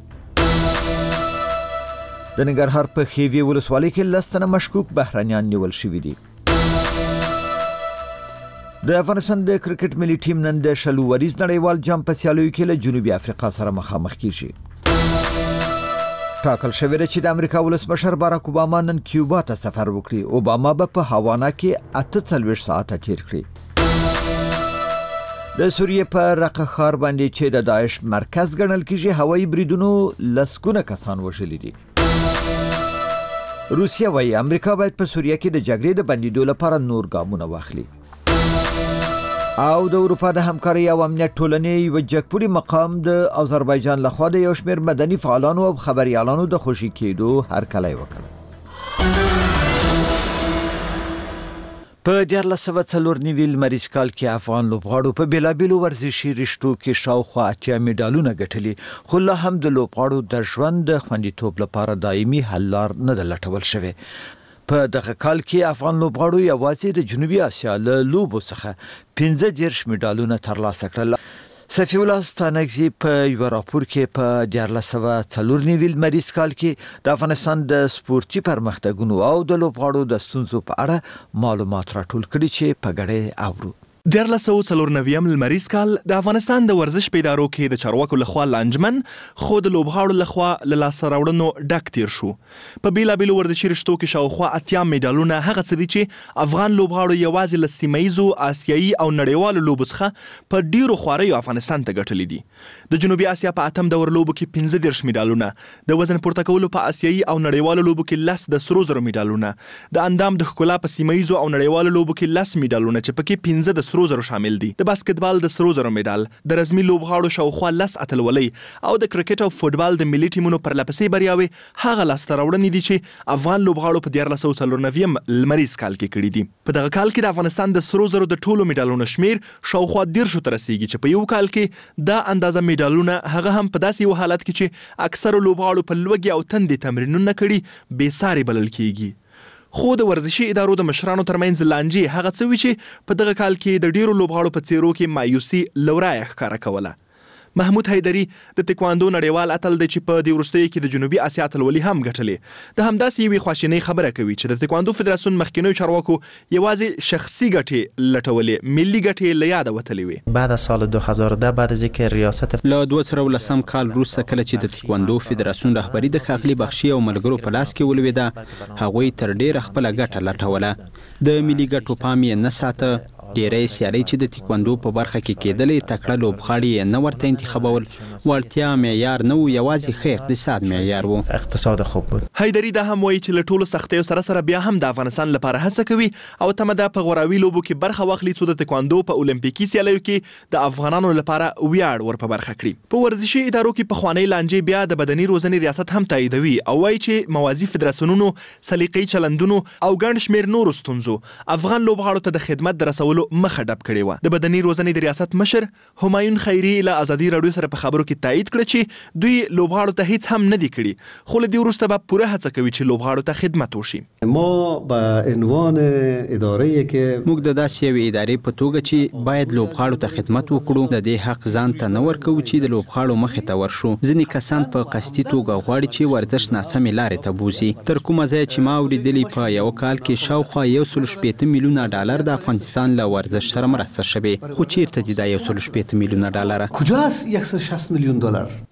Speaker 1: د ننګرهار په خیوي ولسوالۍ کې 10 تنه مشکوک بهرانيان نیول شوي دي. د افغانستان د کرکټ ملي ټیم نن د 10 وریز نړیوال جام په سیالیو کې له جنوبي افریقا سره مخامخ کیږي. ټاکل شوی دی چې د امریکا ولسمشر باراک اوباما نن کیوبا ته سفر وکړي. اوباما به په هاوانا کې 48 ساعته تیر کړي. د سوریې په رقه ښار باندې چې د داعش مرکز ګڼل کېږي هوایي بریدونو لسګونه کسان وژلي دي. روسیه وايي امریکا باید په سوریه کې د جګړې د بندیدو لپاره نور ګامونه واخلي. او د اروپا د همکارۍ او امنیت ټولنې یو جګپوړي مقام د آذربایجان لخوا د یو شمېر مدني فعالانو او خبريالانو د خوشي کېدو هرکلی وکړ. په 1494 لمریز کال کې افغان لوبغاړو په بیلابیلو ورزشي رشتو کې شاوخوا 80 میډالونه ګټلي، خو لا هم د لوبغاړو د ژوند د خوندیتوب لپاره دایمي حل لار نه ده لټول شوې. په دغه کال کې افغان لوبغاړو یوازې د جنوبي اسیا له لوبو څخه 15 میډالونه ترلاسه کړل. صفی الله ستانکزی په یو راپور کې په 1494 لمریز کال کې د افغانستان د سپورتي پرمختګونو او د لوبغاړو د ستونزو په اړه معلومات راټول کړي چې په ګډه اورو.
Speaker 21: 1494 لمریز کال د افغانستان د ورزش په ادارو کې د چارواکو لخوا لانجمن خو د لوبغاړو لخوا له لاسته راوړنو ډک تیر شو. په بیلابیلو ورزشي رشتو کې شاوخوا 80 میډالونه هغه څه دي چې افغان لوبغاړو یوازې له سیمه‌ییزو آسیایي او نړیوالو لوبو څخه په ډیرو خواریو افغانستان ته ګټلي دي. د جنوبي اسیا په اتم دور لوبو کې 15 میډالونه، د وزن پورته کولو په آسیایي او نړیوالو لوبو کې 10 د سرو زرو میډالونه، د اندام د ښکلا په سیمه‌ییزو او نړیوالو لوبو کې 10 میډالونه چې پکې 15 د سرو زرو شامل دي، د باسکټبال د سرو زرو میډال، د رزمي لوبغاړو شاوخوا 10 اتلولۍ او د کرکټ او فوټبال د ملي ټیمونو پرلپسې بریاوې هغه لاسته راوړنې دي چې افغان لوبغاړو په 1494 لمریز کال کې کړي دي. په دغه کال کې د افغانستان د سرو زرو د ټولو میډالونو شمیر شاوخوا 10 ته رسیږي چې په یو کال کې دا اندازه میډالونه هغه هم په داسې یو حالت کې چې اکثر لوبغاړو په لوږې او تندې تمرینونه کړي بې ساري بلل کیږي. خو د ورزشي ادارو د مشرانو ترمنځ لانجې هغه څه وي چې په دغه کال کې د ډیرو لوبغاړو په څیرو کې مایوسي لورایه ښکاره کوله. محمود حیدری د تکواندو نړیوال اتل دی چې په دې وروستیو کې د جنوبي اسیا اتلولي هم ګټلې. د همداسې یوې خواشینۍ خبره کوي چې د تکواندو فدراسیون مخکینیو چارواکو یوازې شخصي ګټې لټولې، ملي ګټې له یاده وتلې وې.
Speaker 6: بعد از سال 2010 بعد از اینکه ریاست
Speaker 22: له 2010 کال وروسته کله چې د تکواندو فدراسیون رهبری د ښاغلي بخشي او ملګرو په لاس کې ولوېده، هغوی تر ډیره خپله ګټه لټوله. د ملي ګټو پام یې نه ساته. ډیرې سیالۍ چې د تکواندو په برخه کې کېدلې تکړه لوبغاړي یې نه ورته انتخابول. وړتیا معیار نه و، یوازې ښه اقتصاد معیار و.
Speaker 6: اقتصاد خوب بود.
Speaker 21: حیدری دا هم وایي چې له ټولو سختیو سره بیا هم د افغانستان لپاره هڅه کوي او تمه ده په غوراوي لوبو کې برخه واخلي څو د تکواندو په اولمپیکي سیالیو کې د افغانانو لپاره ویاړ ور په برخه کړي. په ورزشي ادارو کې پخوانی لانجې بیا د بدني روزنې ریاست هم تاییدوي او وایي چې موازي فدراسیونونو، سلیقې چلندونو او ګڼ شمېر نورو ستونزو افغان لوبغاړو ته د خدمت د رسولو مخه ډب کړې وه. د بدني روزنې د ریاست مشر همایون خیري له ازادي راډیو سره په خبرو کې تایید کړه چې دوی لوبغاړو ته هیڅ هم نه دي کړي، خو له دې وروسته به پوره هڅه کوي چې لوبغاړو ته خدمت وشي.
Speaker 22: ما به عنوان اداره‌ای که موږ د داسې یوې ادارې په توګه چې باید لوبغاړو ته خدمت وکړو، د دې حق ځان ته نه ورکوو چې د لوبغاړو مخې ته ورشو. ځینې کسان په قصدي توګه غواړي چې ورزش ناسمې لارې ته بوځي. تر کومه ځایه چې ما اورېدلي په یو کال کې شاوخوا 160 میلیونه ډالر د افغانستان له ورزش سره مرسته شوې، خو چیرته دي دا 160 میلیونه ډالر؟
Speaker 23: کجاست 160 میلیون دلار؟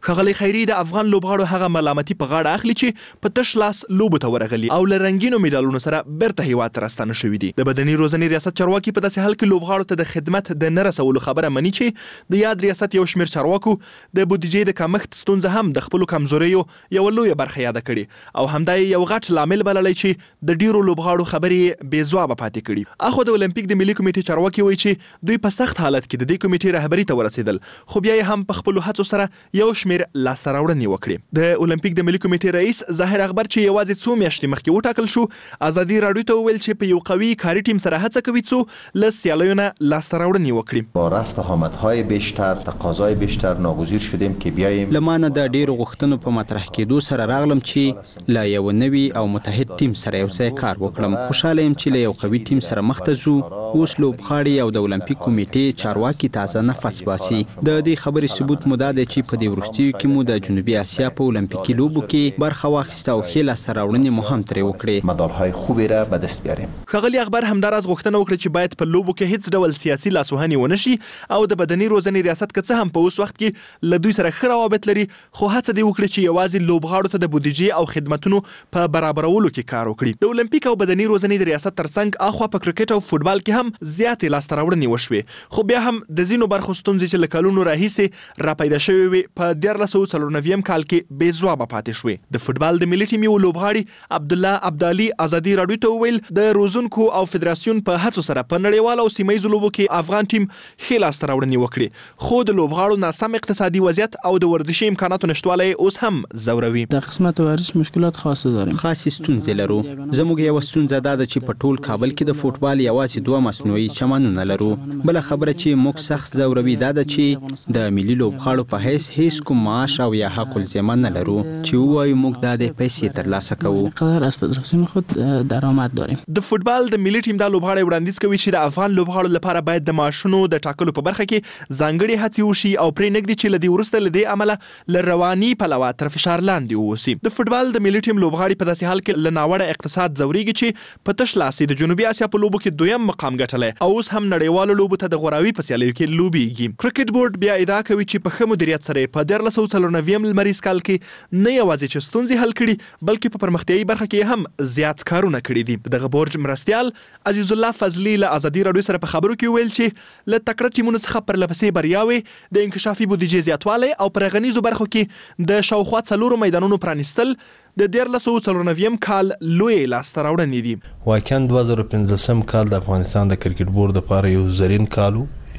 Speaker 21: ښاغلی خیري د افغان لوبغاړو هغه ملامتي په غاړه اخلي چې په تش لاس لوبو ته ورغلي او له رنګینو میډالونو سره بیرته هیواد ته راستانه شوي دي. د بدني روزنې ریاست چارواکي په داسې حال کې لوبغاړو ته د خدمت د نه رسولو خبره مني چې د یاد ریاست یو شمېر چارواکو د بودیجې د کمښت ستونزه هم د خپلو کمزوریو یوه لویه برخه یاده کړې او همدا یې یو غټ لامل بللی چې د ډیرو لوبغاړو خبرې بې ځوابه پاتې کړي. اخو د اولمپیک د ملي کمیټې چارواکي وایي چې دوی په سخت حالت کې د دې کمیټې رهبري ته ورسېدل خو بیا یې هم په خپلو هڅو سره یو شمېر لاسته راوړنې وکړې. د اولمپیک د ملي کمیټې رئیس ظاهر اخبار چې یوازې څو میاشتې مخکې وټاکل شو ازادي راډیو ته وویل چې په یو قوي کاري ټیم سره هڅه کوي څو له سیالیو نه لاسته راوړنې وکړي.
Speaker 2: با رفت آمدهای بیشتر تقاضای بیشتر ناگزیر شدیم که بیاییم
Speaker 22: لمانه د ډیرو غوښتنو په مطرح کېدو سره راغلم چې لا یو نوي او متحد ټیم سره یو ځای کار وکړم. خوشاله یم چې له یو قوي ټیم سره مخ ته ځو. اوس لوبغاړي او د اولمپیک کمیټې چارواکي تازه نفس باسي. د دې خبرې ثبوت مو دا دی چې په دې وروستیو کې مو د جنوبي اسیا په اولمپیکي لوبو کې برخه واخیسته او ښې لاسته راوړنې مو هم ترې وکړې.
Speaker 2: مدالهای خوبی را به دست بیاریم.
Speaker 21: ښاغلي اخبار همداراز غوښتنه وکړه چې باید په لوبو کې هیڅ ډول سیاسي لاسوهنې ونه شي او د بدني روزنې ریاست که څه هم په اوس وخت کې له دوی سره ښه روابط لري خو هڅه دې وکړي چې یوازې لوبغاړو ته د بودیجې او خدمتونو په برابرولو کې کار وکړي. د اولمپیک او بدني روزنې د ریاست ترڅنګ اخوا په کرکټ او فوټبال کې هم زیاتې لاسته راوړنې وشوې خو بیا هم د ځینو برخو ستونزې چې له کلونو راهیسې راپیدا شوې وې په 1994 کال کې بې ځوابه پاتې شوې. د فوټبال د ملي ټیم یو لوبغاړي عبدالله عبدالي ازادي راډیو ته وویل د روزونکو او فدراسیون په هڅو سره په نړیوالو او سیمه ییزو لوبو کې افغان ټیم ښې لاسته راوړنې وکړې خو د لوبغاړو ناسم اقتصادي وضعیت او د ورزشي امکاناتو نشتوالی اوس هم ځوروي.
Speaker 7: در قسمت ورزش مشکلات خاصه داریم.
Speaker 22: خاصې ستونزې لرو. زموږ یوه ستونزه دا ده چې په ټول کابل کې د فوټبال یوازې 2 مصنوعي چمنونه لرو. بله خبره چې موږ سخت ځوروي دا ده چې د ملي لوبغاړو په حیث هیڅ کوم معاش او یا حق الذمه نه لرو چې ووایو موږ دا د پیسې ترلاسه کوو.
Speaker 7: قدر از فدراسیون خود درآمد داریم.
Speaker 21: د فوټبال د ملي ټیم دا لوبغاړی وړاندیز کوي چې د افغان لوبغاړو لپاره باید د معاشونو د ټاکلو په برخه کې ځانګړي هڅې وشي او پرې نږدې چې له دې وروسته له دې عمله له رواني پلوه تر فشار لاندې واوسي. د فوټبال د ملي ټیم لوبغاړي په داسې حال کې له ناوړه اقتصاد ځورېږي چې په تش لاس د جنوبي اسیا په لوبو کې دویم مقام ګټلی او اوس هم نړیوالو لوبو ته د غوراوي په سیالیو کې لوبېږي. کرکټ بورډ بیا ادعا کوي چې په ښه مدیریت سره په 1994 لمریز کال کې نه یوازې چې ستونزې حل کړي بلکې په پرمختیایي برخه کې هم زیات کارونه کړي دي. دغه بورډ مرستیال عزیز الله فضلي له ازادي راډیو سره په خبرو کې ویل چې له تکړه ټیمونو څخه پرلپسې بریاوې د انکشافي بودیجې زیاتوالی او پر غنیزو برخو کې د شاوخوا 4 میدانونو پرانیستل د 1994 کال لوی لاسته راوړنې دي.
Speaker 23: واقعا 2015 کال د افغانستان د کرکټ بورډ لپاره یو زرین کال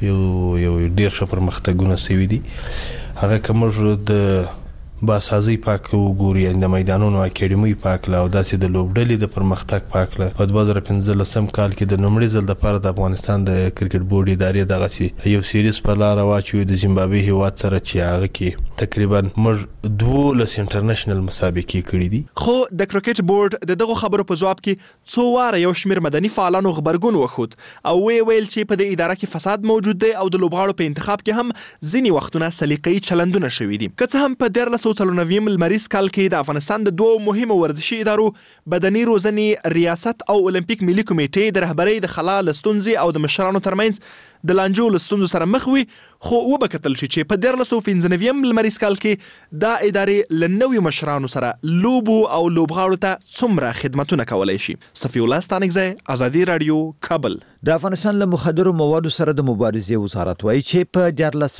Speaker 23: یو ډیر ښه پرمختګونه سوي دي. هغه کومه د باسازي پاک وګوري د میدانونو اکیډمي پاک لا او داسې د لوبډلې د پرمختګ پاک لا په 2015 کال کې د نومړي ځل لپاره د افغانستان د کرکټ بورډ ادارې دغه یو سیریز په لار واچوي د زیمبابوې هیواد سره چې هغه کې تقریبا موږ 12 انټرنیشنل مسابقې کړې دي.
Speaker 21: خو د کرکټ بورډ دغه خبرو په جواب کې څو واره یو شمېر مدني فعالانو خبرګون وخود او ویل چې په دې اداره کې فساد موجود دی او د لوبغاړو په انتخاب کې هم ځینې وختونه سلیقې چلندونه شوي دي. که څه هم په 1994 لمریز کال کې د افغانستان د 2 مهمو ورزشي ادارو بدني روزنې ریاست او اولمپیک ملي کمیټې د رهبرۍ د خلا لستونزې او د مشرانو ترمنځ د لانجو لستونزو سره مخ وي خو وبکتل شي چې په 1915 لمریز کال کې دا ادارې له نویو مشرانو سره لوبو او لوبغاړو ته څومره خدمتونه کولی شي. صفي الله ستانکزی، ازادي راډیو، کابل.
Speaker 1: د افغانستان له مخدرو موادو سره د مبارزې وزارت وایي چې په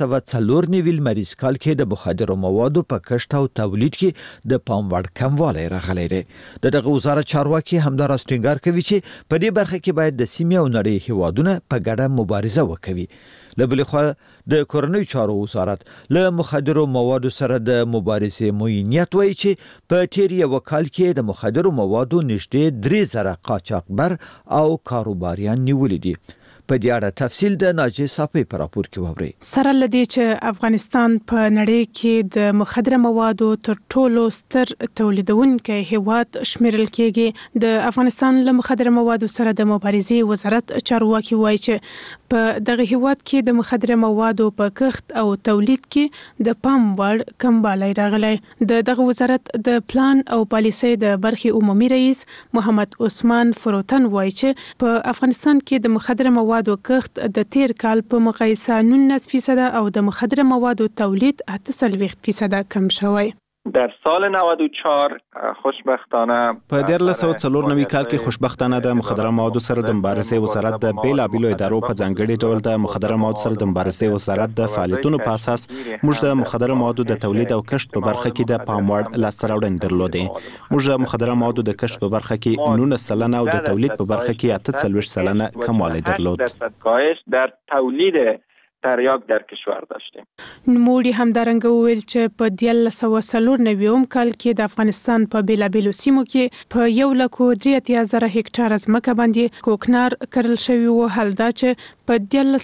Speaker 1: 1994 لمریز کال کې د مخدرو موادو په کښت او تولید کې د پام وړ کموالی راغلی دی. دغه وزارت چارواکي همداراز ټینګار کوي چې په دې برخه کې باید د سیمې او نړۍ هیوادونه په ګډه مبارزه وکوي. له بلې خوا د کورنیو چارو وزارت له مخدرو موادو سره د مبارزې موینیت وایي چې په تیر یو کال کې د مخدرو موادو نږدې 3000 قاچاقبر او کاروباریان نیولي دي. په دې اړه تفصیل د ناجیه صافی په راپور کې ووري.
Speaker 24: سره لدی چې افغانستان په نړۍ کې د مخدره موادو تر ټولو ستر تولیدونکي هیواد شمیرل کېږي. د افغانستان له مخدره موادو سره د مبارزې وزارت چارواکي وایي چې په دغه هیواد کې د مخدره موادو په کښت او تولید کې د پام وړ کموالی راغلی. دغه وزارت د پلان او پالیسۍ د برخې عمومي رئیس محمد عثمان فروتن وایي چې په افغانستان کې د مخدره موادو موادو کښت د تیر کال په مقایسه 19% او د مخدره موادو تولید 38% کم شوی.
Speaker 3: در سال 94 خوشبختانه
Speaker 4: په 1994 کال کې خوشبختانه د مخدره موادو سره د مبارزې وزارت د بیلابیلو ادارو په ځانګړي ډول د مخدره موادو سره د مبارزې وزارت د فعالیتونو په اساس موږ د مخدره موادو د تولید او کښت په برخه کې د پاموړ لاسته راوړنې درلودې. موږ د مخدره موادو د کښت په برخه کې 19% او د تولید په برخه کې 48% کموالی درلود.
Speaker 3: در تولید تریاک در کشور داشتیم.
Speaker 24: نوموړي همدارنګه وویل چې په 1994 کال کې د افغانستان په بیلابیلو سیمو کې په 1,83,000 هکټار ځمکه باندې کوکنار کرل شوی و، حال دا چې په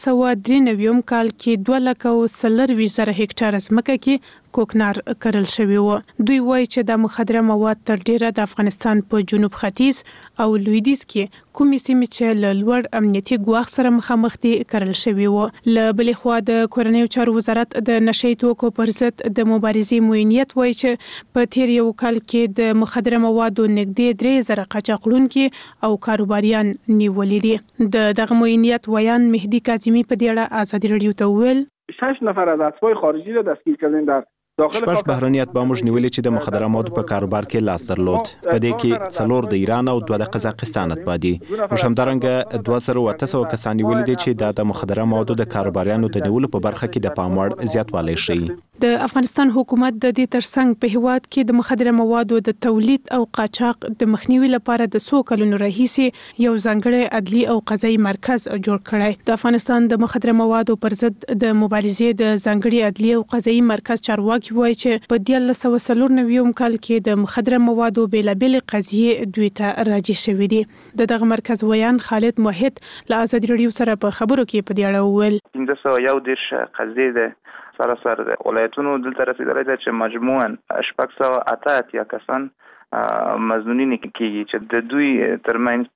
Speaker 24: 1993 کال کې 2,40,000 هکټار ځمکه کې کوکنار کرل شوی و. دوی وایي چې د مخدره مواد تر ډیره د افغانستان په جنوب ختیځ او لویدیځ کې کومې سیمې چې له لوړ امنیتي ګواښ سره مخامخ دي کرل شوی و. له بلې خوا د کورنیو چارو وزارت د نشئی توکو پر ضد د مبارزې موینیت وایي چې په تیر یو کال کې د مخدره موادو نږدې 3,000 قاچاقونکي او کاروباریان نیولې دي. دغه موینیت ویان مهدی کاظمی په دې اړه آزادي رادیو ته وویل
Speaker 8: 6 نفر از اسبای خارجی را دستگیر کردیم در
Speaker 4: شپږ بهرني اتباع موږ نیولې چې د مخدره موادو په کاروبار کې لاس درلود. په دې کې 4 د ایران او 2 د قزاقستان اتباع دي. موږ همدارنګه 2,800 کسان نیولې دي چې د مخدره موادو د کاروباریانو د نیولو په برخه کې د پاموړ زیاتوالی ښیي.
Speaker 24: د افغانستان حکومت د دې ترڅنګ په هیواد کې د مخدره موادو د تولید او قاچاق د مخنیوي لپاره د 100 کلونو راهیسې یو ځانګړی عدلي او قضایي مرکز جوړ کړی. د افغانستان د مخدره موادو پر ضد د مبارزې د ځانګړي عدلي او قضایي مرکز چارواکي وایي چې په 1994 کال کې د مخدره موادو بیلابل قضیې دوی ته راجع شوې دي. دغه مرکز ویان خالد موحد له آزادي رادیو سره په خبرو کې په دې اړه وویل
Speaker 11: 301 قضیې ده سراسر ولایتونو دلته رسیدلې ده چې مجموعاً 888 کسان مزنونین کېږي چې د دوی ترمنځ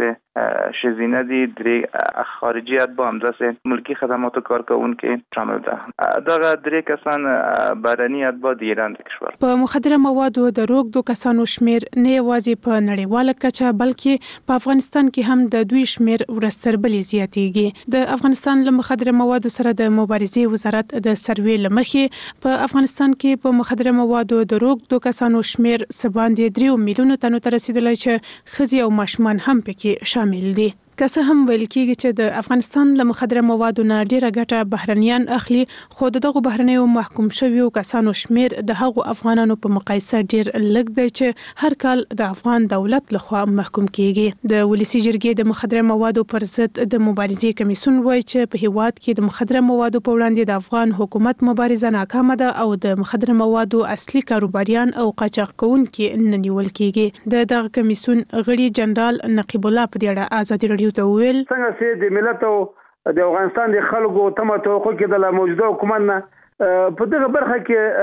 Speaker 11: 15 شزینه دي، درې خارجي اتباع همداسې ملکی خدماتو کارکوونکي شامل ده. دغه درې کسان بهرني اتباع د ایران د کشور.
Speaker 24: په مخدره موادو د روږدو کسانو شمیر نه یوازې په نړیواله کچه بلکې په افغانستان کې هم د دوی شمیر ورستربلې زیاتېږي. د افغانستان له مخدره موادو سره د مبارزې وزارت د سروې لمخې په افغانستان کې په مخدره موادو د روږدو کسانو شمیر سباندې 3 میلیونو تنو ته رسیدلی چې ښځې او ماشومان هم پکې شامل دي. که څه هم ویل کېږي چې د افغانستان له مخدره موادو نه ډیره ګټه بهرنیان اخلي، خو دغه بهرنیو محکوم شویو کسانو شمیر د هغو افغانانو په مقایسه ډیر لږ دی چې هر کال د افغان دولت لخوا محکوم کېږي. د ولسی جرګې د مخدره موادو پر ضد د مبارزې کمیسیون وایي چې په هیواد کې د مخدره موادو په وړاندې د افغان حکومت مبارزه ناکامه ده او د مخدره موادو اصلي کاروباریان او قاچاق کوونکي نه نیول کېږي. دغه کمیسیون غړي جنرال نقیب الله په دې اړه آزادي رادیو ته وویل
Speaker 8: څنګه چې د ملت او د افغانستان د خلکو تمه توقع کې د موجوده حکومت نه په دغه برخه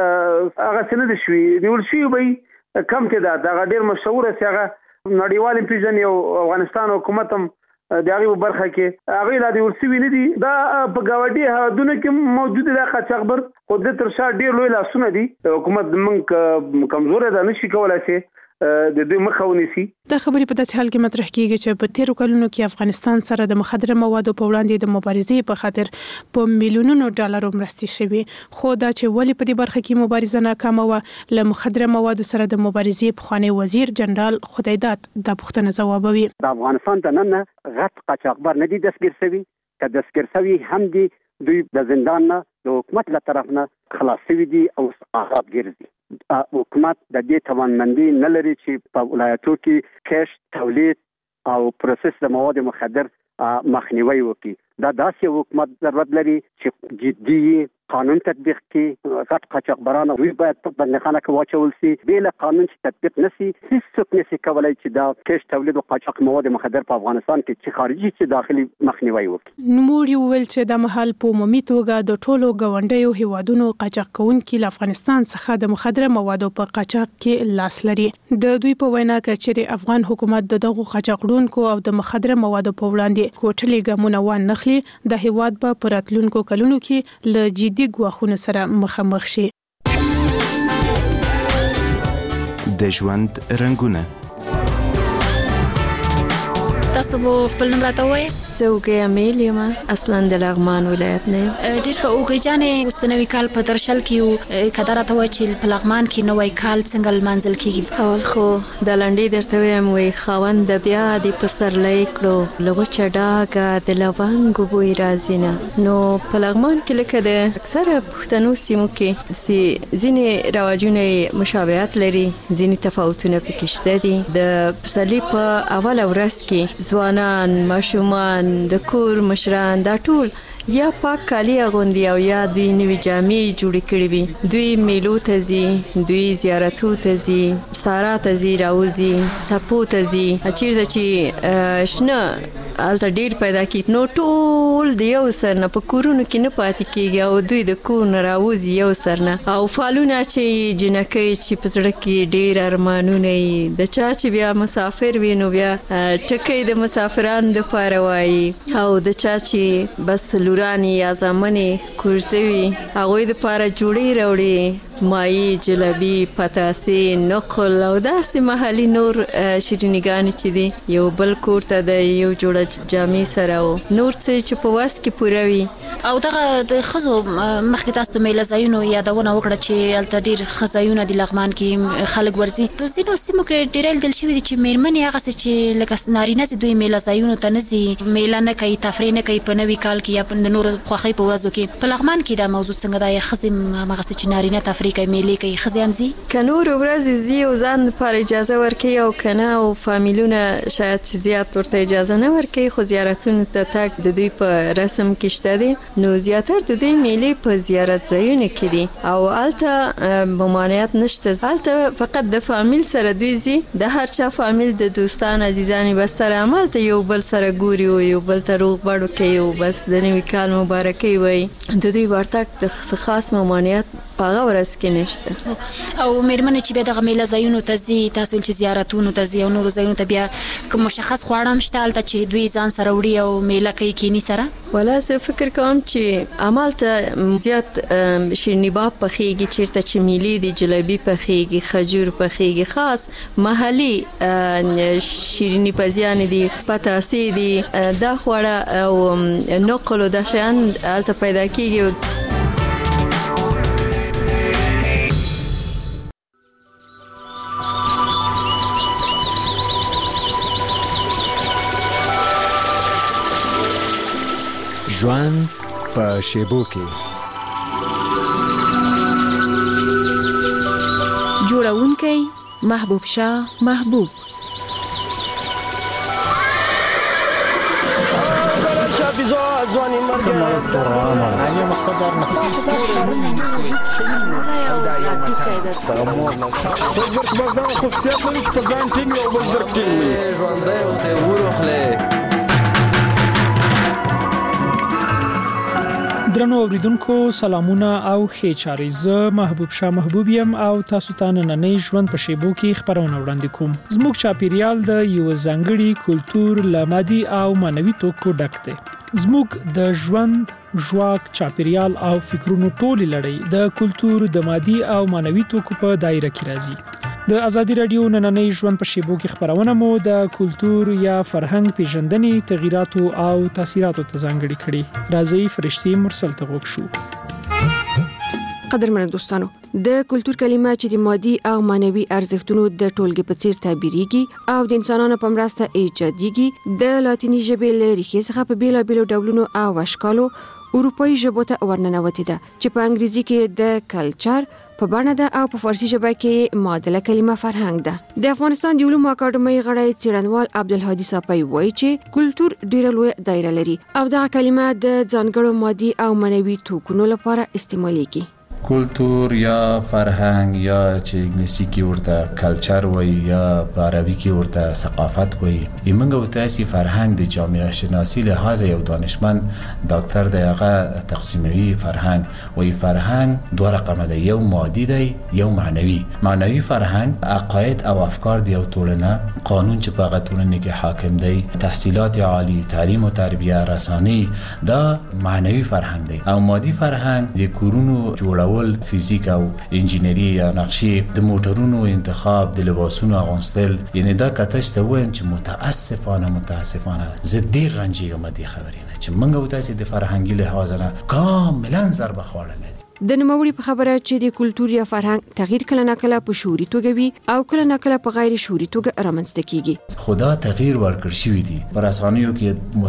Speaker 8: کې هغه څه نه شوي نیول شوي به کم کې دا ډېر مشهوره چې هغه نړیوال پیژني او افغانستان حکومت هم د هغې برخه کې هغې لا نیول شوي نه دي. دا په ګاونډي هېوادونو کې موجود دی قاچاقبر، خو د تر شا ډېر لوی لاسونه دي. حکومت موږ کمزوری ده، نشي کولی چې د دوی مخه ونیسي.
Speaker 24: د خبرې په داسې حال کې مطرح کیږي چې په تیرو کلونو کې افغانستان سره د مخدره موادو په وړاندې د مبارزې په خاطر په میلیونونو ډالرو مرستې شوي، خو دا چې ولې په دې برخه کې مبارزه ناکامه وه له مخدره موادو سره د مبارزې پخوانی وزیر جنرال خدایداد دا پوښتنه ځوابوي.
Speaker 25: د افغانستان د نن غټ قاچاقبر نه دي دستګیر شوي، که دستګیر شوي هم دي دوی د زندان نه د حکومت له طرف نه خلاص شوي دي او آزاد ګرځي. حکومت د دې توانمندي نه لري چې په ولایتو کې کښت، تولید او پروسس د مواد مخدر مخنیوي وکړي. دا داسې حکومت ضرورت لري چې جدي قانون تطبیق کړي. غټ قاچاقبران دوی باید په بندخانه کې واچول شي. بې له قانون چې تطبیق نشي هیڅوک نشي کولی چې دا کښت، تولید او قاچاق مواد مخدر په افغانستان کې چې خارجي چې داخلي مخنیوي وکړي.
Speaker 24: نوموړي وویل چې د مهال په عمومي توګه د ټولو ګاونډیو هیوادونو قاچاق کوونکي له افغانستان څخه د مخدره موادو په قاچاق کې لاس لري. د دوی په وینا کې چې افغان حکومت دغه قاچاقونکو او د مخدره موادو په وړاندې کوټلې ګامونه وانخلي، د هیواد په راتلونکو کلونو کې له جدي ګواښونو سره مخامخ شي.
Speaker 26: د ژوند رنګونه
Speaker 9: تاسو خپل نوم راته ووایاست؟
Speaker 15: زه اوږې امیل یم، اصلا د لغمان ولایت نه یم.
Speaker 9: ډېر ښه. اوږې جانې، اوس د نوي کال په درشل کې یو، که دا راته ووایه چې په لغمان کې نوی کال څنګه لمانځل کېږي؟
Speaker 15: اول خو د لنډۍ درته وایم، وایي خاوند بیا دې پسرلی کړو له وچه ډاګه د لونګو بوی راځي نه. نو په لغمان کې لکه د اکثره پښتنو سیمو کې ځینې رواجونه مشابهت لري، ځینې تفاوتونه پکې شته دي. د پسرلي په اوله ورځ کې ځوانان، ماشومان، د کور مشران، دا ټول یا پاک کالی اغوندي او یا دوی نوی جامې جوړې کړې وي. دوی میلو ته ځي، دوی زیارتو ته ځي، سارا ته ځي، راوځي، تپو ته ځي. چیرته چې شنه هلته ډېر پیدا کېږي، نو ټول د یو سر نه په کورونو کې نه پاتې کېږي او دوی د کور نه راوځي یو سر نه. او فالونه چې جنکۍ چې په زړه کې ډېر ارمانونه وي، د چا چې بیا مسافر وي نو بیا ټکۍ د مسافرانو دپاره وایي، او د چا چې بس لورانې یا زامنې کوژده وي هغوی دپاره جوړې راوړي، مایي، جلبي، پتاسې، نقل او داسې محلي نور شیرینیګانې چې دي، یو بل کور ته د یو جوړه جامې سره او نور څه چې په وس کې پوره وي.
Speaker 9: او دغه د ښځو مخکې تاسو د میله ځایونو یادونه وکړه چې هلته ډېر ښه ځایونه دي لغمان کې خلک ورځي. په ځینو سیمو کې ډېری لیدل شوي دي چې مېرمنې هغسې چې لکه نارینه چې دوی میله ځایونو ته نه ځي، میله نه کوي، تفریح نه کوي په نوي کال کې یا د نورو خوښۍ په ورځو کې. په لغمان کې دا موضوع څنګه ده؟ یا ښځې همغسې چې نارینه تفریح کوي، میلې کوي، ښځې هم ځي؟
Speaker 15: که نورو ورځې ځي او ځان لپاره اجازه ورکوي او که نه، او فامیلونه شاید چې زیات ورته اجازه نه ورکوي، خو زیارتونو ته تګ د دوی په رسم کې شته دی. نو زیاتر د دوی میلې په زیارت ځایونو کې دي او هلته ممانعت نشته. هلته فقط د فامیل سره دوی ځي، د هر چا فامیل د دوستان عزیزان بس سره همالته یو بل سره ګوري او یو بل ته روغ بړ کوي او بس د نوي کال مبارکۍ وایي. د دوی ورتګ د خاص ممانعت په هغه ورځ کې نشته.
Speaker 9: او مېرمنې چې بیا دغه میله ځایونو ته ځي، تاسو چې زیارتونو ته ځي او نورو ځایونو ته، بیا کوم مشخص خواړه هم شته هلته چې دوی ځان سره وړي او میله کوي کیني سره؟
Speaker 15: والا زه فکر کوم چې همالته زیات شیریني باب پخېږي، چېرته چې میلې دي، جلبي پخېږي، خجور پخېږي، خاص محلي شیریني پزیانې دي، پتاسې دي، دا خواړه او نقل او دا شیان هلته پیدا کېږي.
Speaker 10: ژوند په شیبو کې
Speaker 20: جوړونکی محبوب شاه محبوب.
Speaker 12: درنو اوریدونکو سلامونه او ښې چارې. زه محبوب شاه محبوب یم او تاسو ته نننۍ ژوند په شیبو کې خبرونه وړاندې کوم. زموږ چاپیریال د یو ځانګړي کلتور له مادي او معنوي توکو ډک دی. زموږ د ژوند ژواک، چاپیریال او فکرونو ټولې لړۍ د کلتور د مادي او معنوي توکو په دایره کې راځي. د ازادي رادیو نننۍ ژوند په شیبو کې خبرونه مو د کلتور یا فرهنګ پیژندنې، تغیراتو او تاثیراتو ته ځانګړي کړي. راځي فرشتي مرسل ته غوږ شو.
Speaker 14: قدرمن دوستانو، د کلتور کلمه چې د مادي او معنوي ارزښتونو د ټولګې په څیر تعبیریږي او د انسانانو په مرسته ایجادېږي، د لاتینی ژبې له ریښې څخه په بیلابیلو ډولونو او اشکالو اروپایي ژبو ته ورننوتې ده چې په انګریزي کې د کلچر په بڼه ده او په فارسی ژبه کې معادله کلمه فرهنګ ده. د افغانستان د علومو اکاډمۍ غړی څېړنوال عبدالهادي صافی وایي چې کلتور ډېره لویه دایره لري او دغه کلمه د ځانګړو مادي او معنوي توکونو لپاره استعمالېږي.
Speaker 16: کلتور یا فرهنګ یا چې انګلیسي کې ورته کلچر وایي یا په عربي کې ورته ثقافت وایي. موږ وتاسي فرهنګ د جامعه شناسی لحاظ یو دانشمند ډاکټر دی هغه تقسیموي فرهنګ وایي. فرهنګ دوه رقمه ده، یو مادي دی یو معنوي. معنوي فرهنګ عقاید او افکار دی او ټولنه قانون چې په هغه ټولنه کې حاکم دی، تحصیلات عالی، تعلیم او تربیه، رساني، دا معنوي فرهنګ دی. او مادي فرهنګ د کورونو جوړ جوړول، فیزیک او انجینری یا نقشې، د موټرونو انتخاب، د لباسونو اغوستل. یعنی دا کتش ته وایم چې متاسفانه زه ډیر رنجیږم دې خبرې نه چې موږ او تاسو د فرهنګي لحاظ نه کاملا ضربه خوړلې.
Speaker 14: د نوموړي په خبره چې د کلتور یا فرهنګ تغییر کله ناکله په شعوري توګه وي او کله ناکله په غیر شعوري توګه رامنځته کیږي.
Speaker 16: خدا تغییر ورکړ شوی دی پر اسانیو کې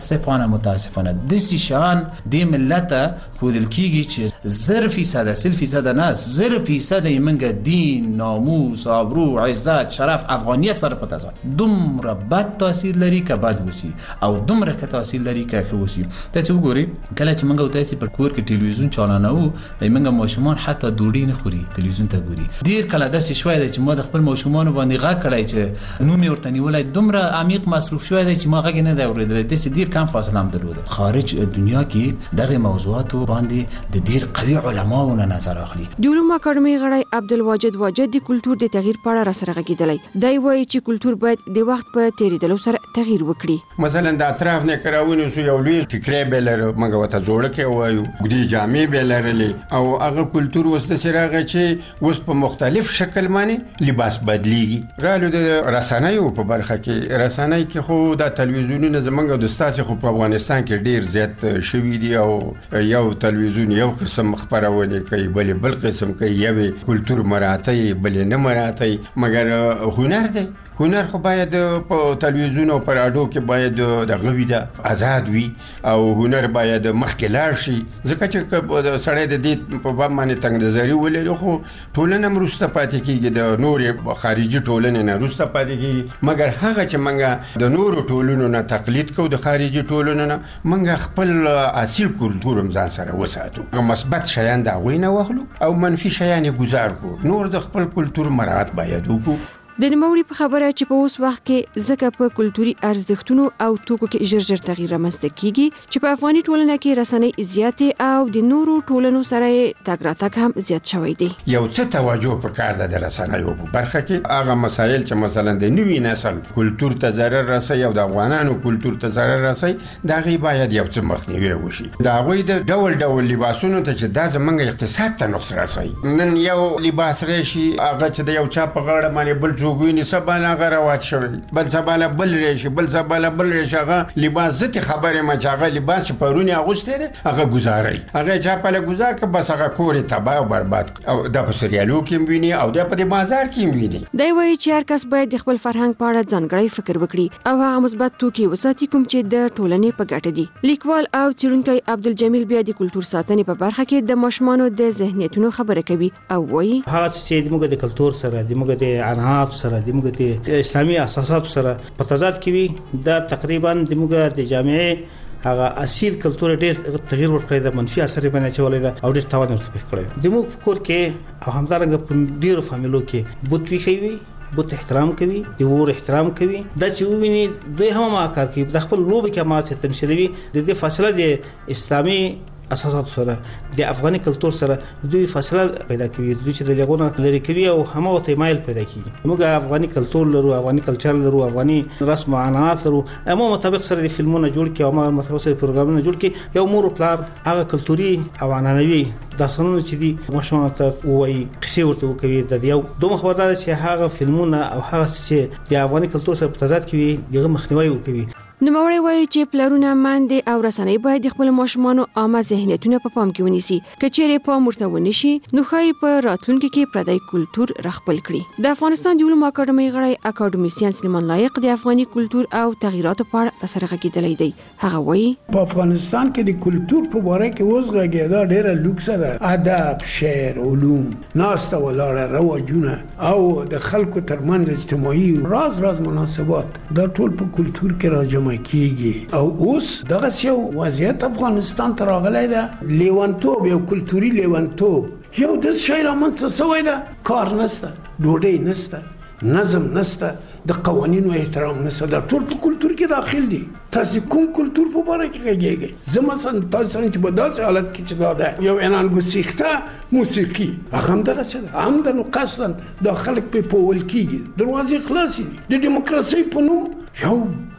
Speaker 16: متاسفانه د شان د ملت خودل کیږي چې 0% 0% نه 0% یمنګ دین، ناموس، آبرو، عزت، شرف، افغانیت سره په تضاد دومره بد تاثیر لري که بد وسی او دومره که تاثیر لري که ښه وسی. تاسو وګورئ کله چې موږ تاسو په کور کې ټلویزیون چالانو دایمنګ ماشومان حتی ډوډۍ نه خوري، تلویزیون ته ګوري. ډیر کله داسې شوی دی چې ما د خپل ماشومان باندې غږ کړی چې نوم یې ورته نیولی، دومره عمیق مصروف شوی دی چې ما غږ نه دی اورېدلی. داسې ډیر کم فاصله هم درلوده. خارج دنیا کې دغه موضوعاتو باندې د ډیر قوي علماو نه نظر اخلي.
Speaker 14: د علومو اکاډمۍ غړی عبدالواجد واجد د کلتور د تغییر په اړه راسره غږېدلی. دی وایي چې کلتور باید د وخت په تیریدلو سره تغییر وکړي.
Speaker 5: مثلا د اطراف نه کراونو سو یو لوی ټیکری به لرو، موږ ورته جوړه کې وایو، ګډي جامې به لرلې او هغه کلتور وسته سره چې اوس په مختلف شکل باندې لباس بدلیږي. رالو د رسنیو په برخه کې، رسنۍ کې خو د تلویزیونونو زمونږ د ستاسو خو په افغانستان کې ډیر زیات شوي دي او یو تلویزیون یو قسم خبرونه کوي، بل قسم کوي، یو کلتور مراعاتي بل نه مراعاتي، مګر هنر دی. هنر خو باید په تلویزیون او په راډیو کې باید د غوی د آزاد وي او هنر باید مخکې لاړ شي. ځکه چې سړی د دې په باب باندې تنګ نظري ولري خو ټولنه مرسته پاتې کیږي، د نورې خارجي ټولنې نه مرسته پاتې کیږي. مګر هغه چې موږ د نورو ټولنو نه تقلید کوو، د خارجي ټولنو نه، موږ خپل اصیل کلتور هم ځان سره وساتو. مثبت شیان د هغوی نه واخلو او منفي شیان یې ګزار کړو. نور د خپل کلتور مراعات باید وکړو.
Speaker 14: د نوموړي په خبره چې په اوس وخت کې ځکه په کلتوري ارزښتونو او توکو کې ژر تغییر رامنځته کیږي چې په افغاني ټولنه کې رسنۍ زیاتې او د نورو ټولنو سره تګ راتګ هم زیات شوی دی.
Speaker 5: یو څه توجه پکار ده د رسنیو په برخه کې، هغه مسایل چې مثلا د نوي نسل کلتور ته ضرر رسوي او د افغانانو کلتور ته ضرر رسوي، دا غي باید یو څه مخنیوي وشي. دا غوي د ډول لباسونو ته چې دا زمونږ اقتصاد ته نقص رسوي. نن یو لباس راشي هغه چې د یو چا په غاړه باندې بل ویني سباله غروات شوی، بل سباله بل رشي، بل سباله بل رشي. هغه لباس زته خبره ما چې هغه لباس پرونی اغوسته ده هغه گزاري، هغه چا په له گزار ک بس هغه کور تباہ او برباد او د پسریالو کې ویني او د په بازار کې ویني.
Speaker 14: دی وایي چې هر کس باید خپل فرهنګ په اړه ځانګړی فکر وکړي او هغه مثبت توکي وساتي کوم چې د ټولنې په ګټه دي. لیکوال او څېړونکی عبدالجمیل بیا د کلتور ساتنې په برخه کې د ماشومانو د ذهنیتونو خبره کوي او وایي
Speaker 13: هغه چې موږ د کلتور سره د موږ د عنعنات سره د موږ د اسلامي اساسات سره په تضاد کې وي، دا تقریبا د موږ د جامعې هغه اصیل کلتور ډېر تغییر ورکړی د منفي اثر باندې چولې ده او ډېر تاوان ورته کړی. د موږ کور کې او همدارنګه په ډیرو فامیلو کې بوت وی بوت احترام کوي، د ور احترام کوي. دا چې ویني دوی هم ما کار کوي د خپل لوب کې ما څه تمثيلوي د دې فاصله د اسلامي اساسات سره د افغاني کلتور سره دوی فاصله پیدا کوي، دوی چې د لغونه لري کوي او هم او تمایل پیدا کوي. موږ افغاني کلتور لرو، افغاني کلچر لرو، افغاني رسم او عنعنات لرو، امو مطابق سره د فلمونو جوړ کی او ما مطابق سره پروګرامونه جوړ کی. یو مور پلار هغه کلتوري او عنعنوي داستانونه چې دي ماشومان ته وایي قصې ورته کوي. د یو دوه خبردار چې هغه فلمونه او هغه چې د افغاني کلتور سره په تضاد کې وي دغه مخنیوي وکوي.
Speaker 14: نوموړی وایي چې پلرونه، ماندې او رسنۍ باید د خپل ماشومانو عامه ذهنیتونه په پام کې ونیسي. که چیرې پام ورته ونه شي نو ښایي په راتلونکي کې پردی کلتور راخپل کړي. د افغانستان د علومو اکاډمۍ غړی اکاډمیسین سلیمان لایق د افغاني کلتور او تغییراتو په اړه سره غږېدلی دی. هغه وایي
Speaker 17: په افغانستان کې د کلتور په باره کې اوس غږېدا ډېره لوکسه ده. ادب، شعر، علوم، ناسته ولاړه، رواجونه او د خلکو ترمنځ اجتماعي راز مناسبات دا ټول په کلتور کې راجمع کیږي. او اوس دغه یو وضعیت افغانستان ته راغلی ده، لیونتوب، یو کلتوري لیونتوب، یو د شی رامنځته شوی ده. کار نشته، ډوډۍ نشته، نظم نشته، د قوانینو احترام نشته. دا ټول په کلتور کې داخل دي. تاسو کوم کلتور په باره کې غږیږئ؟ زه مثلا تاسو چې په داسې حالت کې چې دا ده یو اعلان ګسیخته موسیقي هغه هم دغه څه ده، عمدن و قصدن دا خلک په پول کېږي، دروازې خلاصې دي. د دیموکراسۍ په نوم یو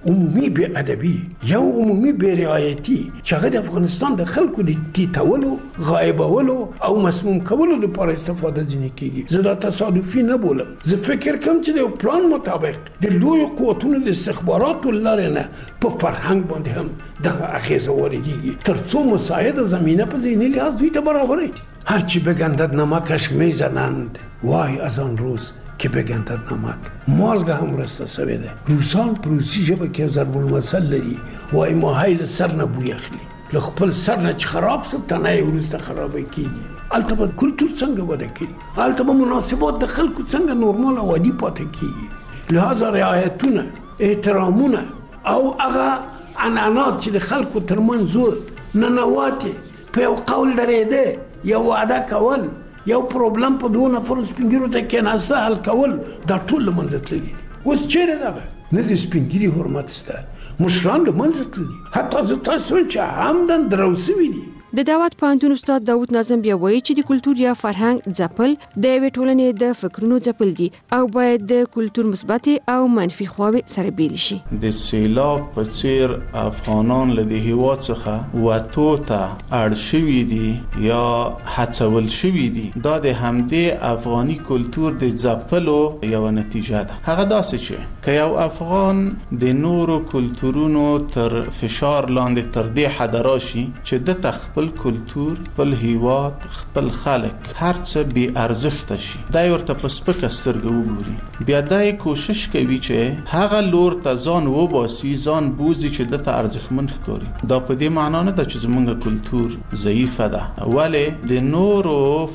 Speaker 17: عمومي بې ادبي یو عمومي بې رعایتي چې هغه د افغانستان د خلکو د ټیټولو غایبولو او مسموم کولو لپاره استفاده ځینې کیږي. زه دا تصادفي نه بولم. زه فکر کوم چې د پلان مطابق د لوی قوتونو د استخباراتو لارې نه په فرهنګ باندې هم دغه اغیزه واردېږي تر څو مساعد زمینه په ذهني لحاظ دوی ته برابره کړي. هرچی بگندد نمکش میزنند وای از آن روز که بگندد نمک. مالگه هم رسته سویده. روسان پروسی جبه که ضرب المثل لري وای ما هیل سر نبوی اخلی لخپل سر نه چې خراب سه تنه ورسته خرابې کیږي. البته به کلتور څنګه وده کوي، البته به مناسبات د خلکو څنګه نورمال او عادي پاتې کیږي. لہذا رعایتونه، احترامونه او هغه عنعنات چې د خلکو ترمنځ ننواتې په یو قول درېده، یو وعده کول، یو پروبلم په دوه نفر سپینګیرو ته کېناسته حل کول، دا ټول له منځه تللي. اوس چیرې دغه نه د سپینګیري حرمت شته، مشران له منځه تللي. حتی زه تاسو چې همدن درو سوي دي.
Speaker 14: د دعوت پوهنتون استاد داود ناظم بیا وایي چې د کلتور یا فرهنګ ځپل د یوې ټولنې د فکرونو ځپل دي او باید د کلتور مثبت او منفي خواوې سره بیل شي.
Speaker 2: د سیلاب په څیر افغانان له د هیواد څخه وتو ته اړ شوي دي یا هڅول شوي دي. دا د همدې افغاني کلتور د ځپلو یوه نتیجه ده. هغه داسې چې که یو افغان د نورو کلتورونو تر فشار لاندې تر دې حده راشي چې د خپل کلتور، خپل هیواد، خپل خلک هر څه بی ارزښت شي، دا ورته په سپکه سترګه وګوري، بیا دا کوشش کوي چې هغه لور ته ځان وباسي، ځان بوزي چې دته ارزښتمن ښکاري. دا په دې معنا نه ده چې زموږ کلتور ضعیفه ده، ولې د نورو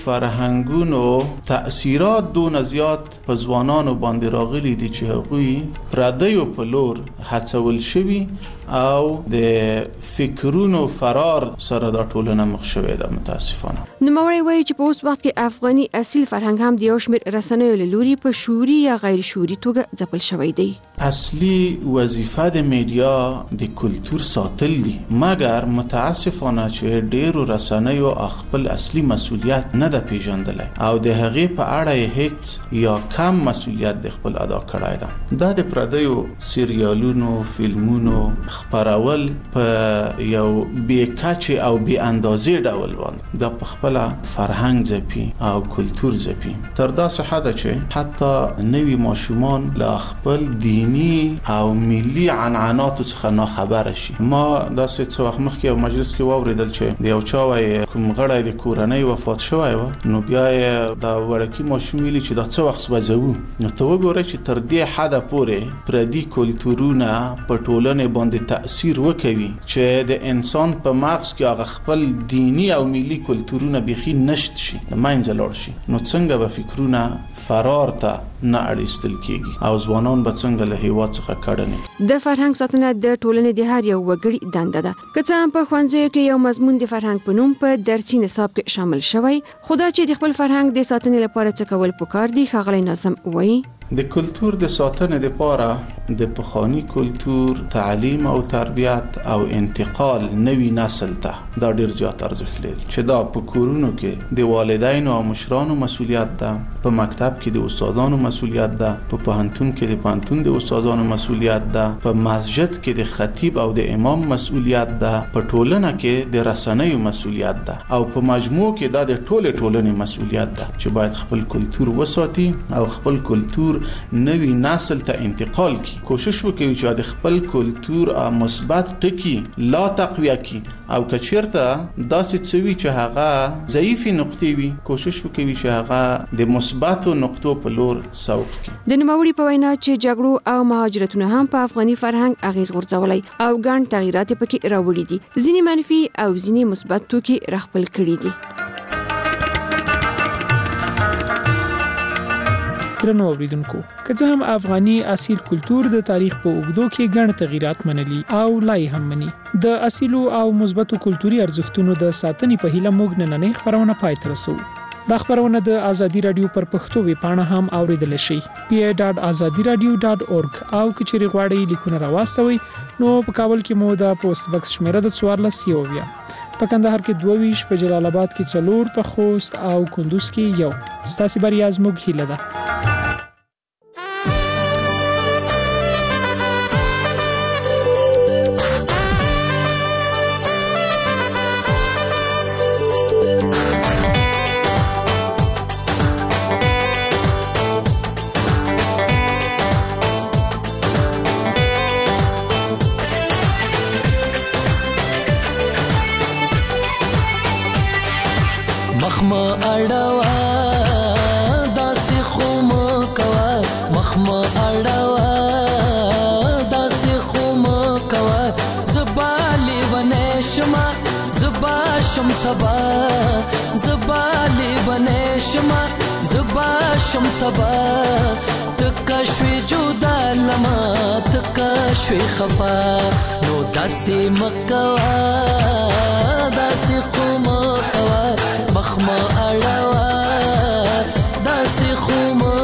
Speaker 2: فرهنګونو تأثیرات دونه زیات په ځوانانو باندې راغلي دي چې هغوی پردیو په لور هڅول شوي او د فکرونو فرار سره دا ټولنه مخ شوې ده. متاسفانه
Speaker 14: نوموړی وایي چې په اوس وخت کې افغاني اصیل فرهنګ هم د یو شمېر رسنیو له لوري په شعوري یا غیر شعوري توګه ځپل شوی دی.
Speaker 2: اصلي وظیفه د میډیا د کلتور ساتل دي، مګر متاسفانه چې ډیرو رسنیو خپل اصلي مسولیت نه ده پیژندلی او د هغې په اړه هیڅ یا کم مسولیت د خپل ادا کړی ده. دا د پردیو سریالونو، فلمونو خپرول په یو بې کچې او بې اندازې ډول باندې دا په خپله فرهنګ ځپي او کلتور ځپي تر داسې حده چې حتی نوي ماشومان له خپل دیني او ملي عنعناتو څخه ناخبره شي. ما داسې څه وخت مخکې یو مجلس کې واورېدل چې د یو چا وایي کوم غړی د کورنۍ وفات شوی و، نو بیا یې دا وړکي ماشوم ویلي چې دا څه وخت سوځوو. نو ته وګورئ چې تر دې حده پورې پردي کلتورونه په ټولنې باندې تأثیر وکوي چې د انسان په مغز کې هغه خپل دینی او ملي کلتورونه بيخي نشت شي، د منځه لاړ شي. نو څنګه به فکرونه فرار ته نه اړیستل کیږي او ځوانان به څنګه له هیواد څخه کډني.
Speaker 14: د فرهنګ ساتنه د ټولنې د هر یو وګړي دنده ده. که څه هم په ښوونځیو کې یو مضمون د فرهنګ په نوم په درسي نصاب کې شامل شوی، خو دا چې د خپل فرهنګ د ساتنې لپاره څه کول پکار دي، ښاغلی ناظم وایي
Speaker 2: د کلتور د ساتنې لپاره د پخوانی کلتور تعلیم او تربیت او انتقال نوی نسل ته دا ډیر زیات ارزښت لري، چې دا په کورونو کې د والدینو او مشرانو مسولیت ده، په مکتب کې د استادانو مسولیت ده، په پوهنتون کې د پوهنتون د استادانو مسولیت ده، په مسجد کې د خطیب او د امام مسولیت ده، په ټولنه کې د رسنیو مسولیت ده او په مجموع کې دا د ټولنې مسولیت ده چې باید خپل کلتور وساتي او خپل کلتور نوی نسل ته انتقال کی. کوشش وکړي چې د خپل کلتور مثبت ټکی لا تقویه کی او کچیرته داسې څه وي چې هغه ضعیفي نقطې وي، کوشش وکړي چې هغه د مثبتو نقطو په لور سوق کی.
Speaker 14: د نوموړي په وینا چې جګړو او مهاجرتونو هم په افغاني فرهنګ اغیز غورځولی او ګڼ تغیرات پکې راوړي دي، ځینې منفي او ځینې مثبت توکي راخپل کړي دي.
Speaker 12: درنو اوریدونکو، که څه هم افغاني اصیل کلتور د تاریخ په اوږدو کې ګڼ تغیرات منلي او لای هم مني، د اصیلو او مثبتو کلتوري ارزښتونو د ساتنې په هیله موږ نننۍ خبرونه پای ته رسوو. دا خبرونه د ازادي رادیو پر پښتو ویبپاڼه هم اوریدل شي، pa.azadiradio.org، او که چیرې غواړئ لیکونه راواستوئ نو په کابل کې مو د پوسټ بکس شمیره د 14 په کندهار کې 22، په جلال آباد کې 4، په خوست او کندوز کې 1. ستاسو بریا زموږ هیله ده.
Speaker 6: زبا شم تبا تکا شوی جدا لما تکا شوی خفا نو داسی مکوا داسی خوم کوا مخما اڑوا داسی خوم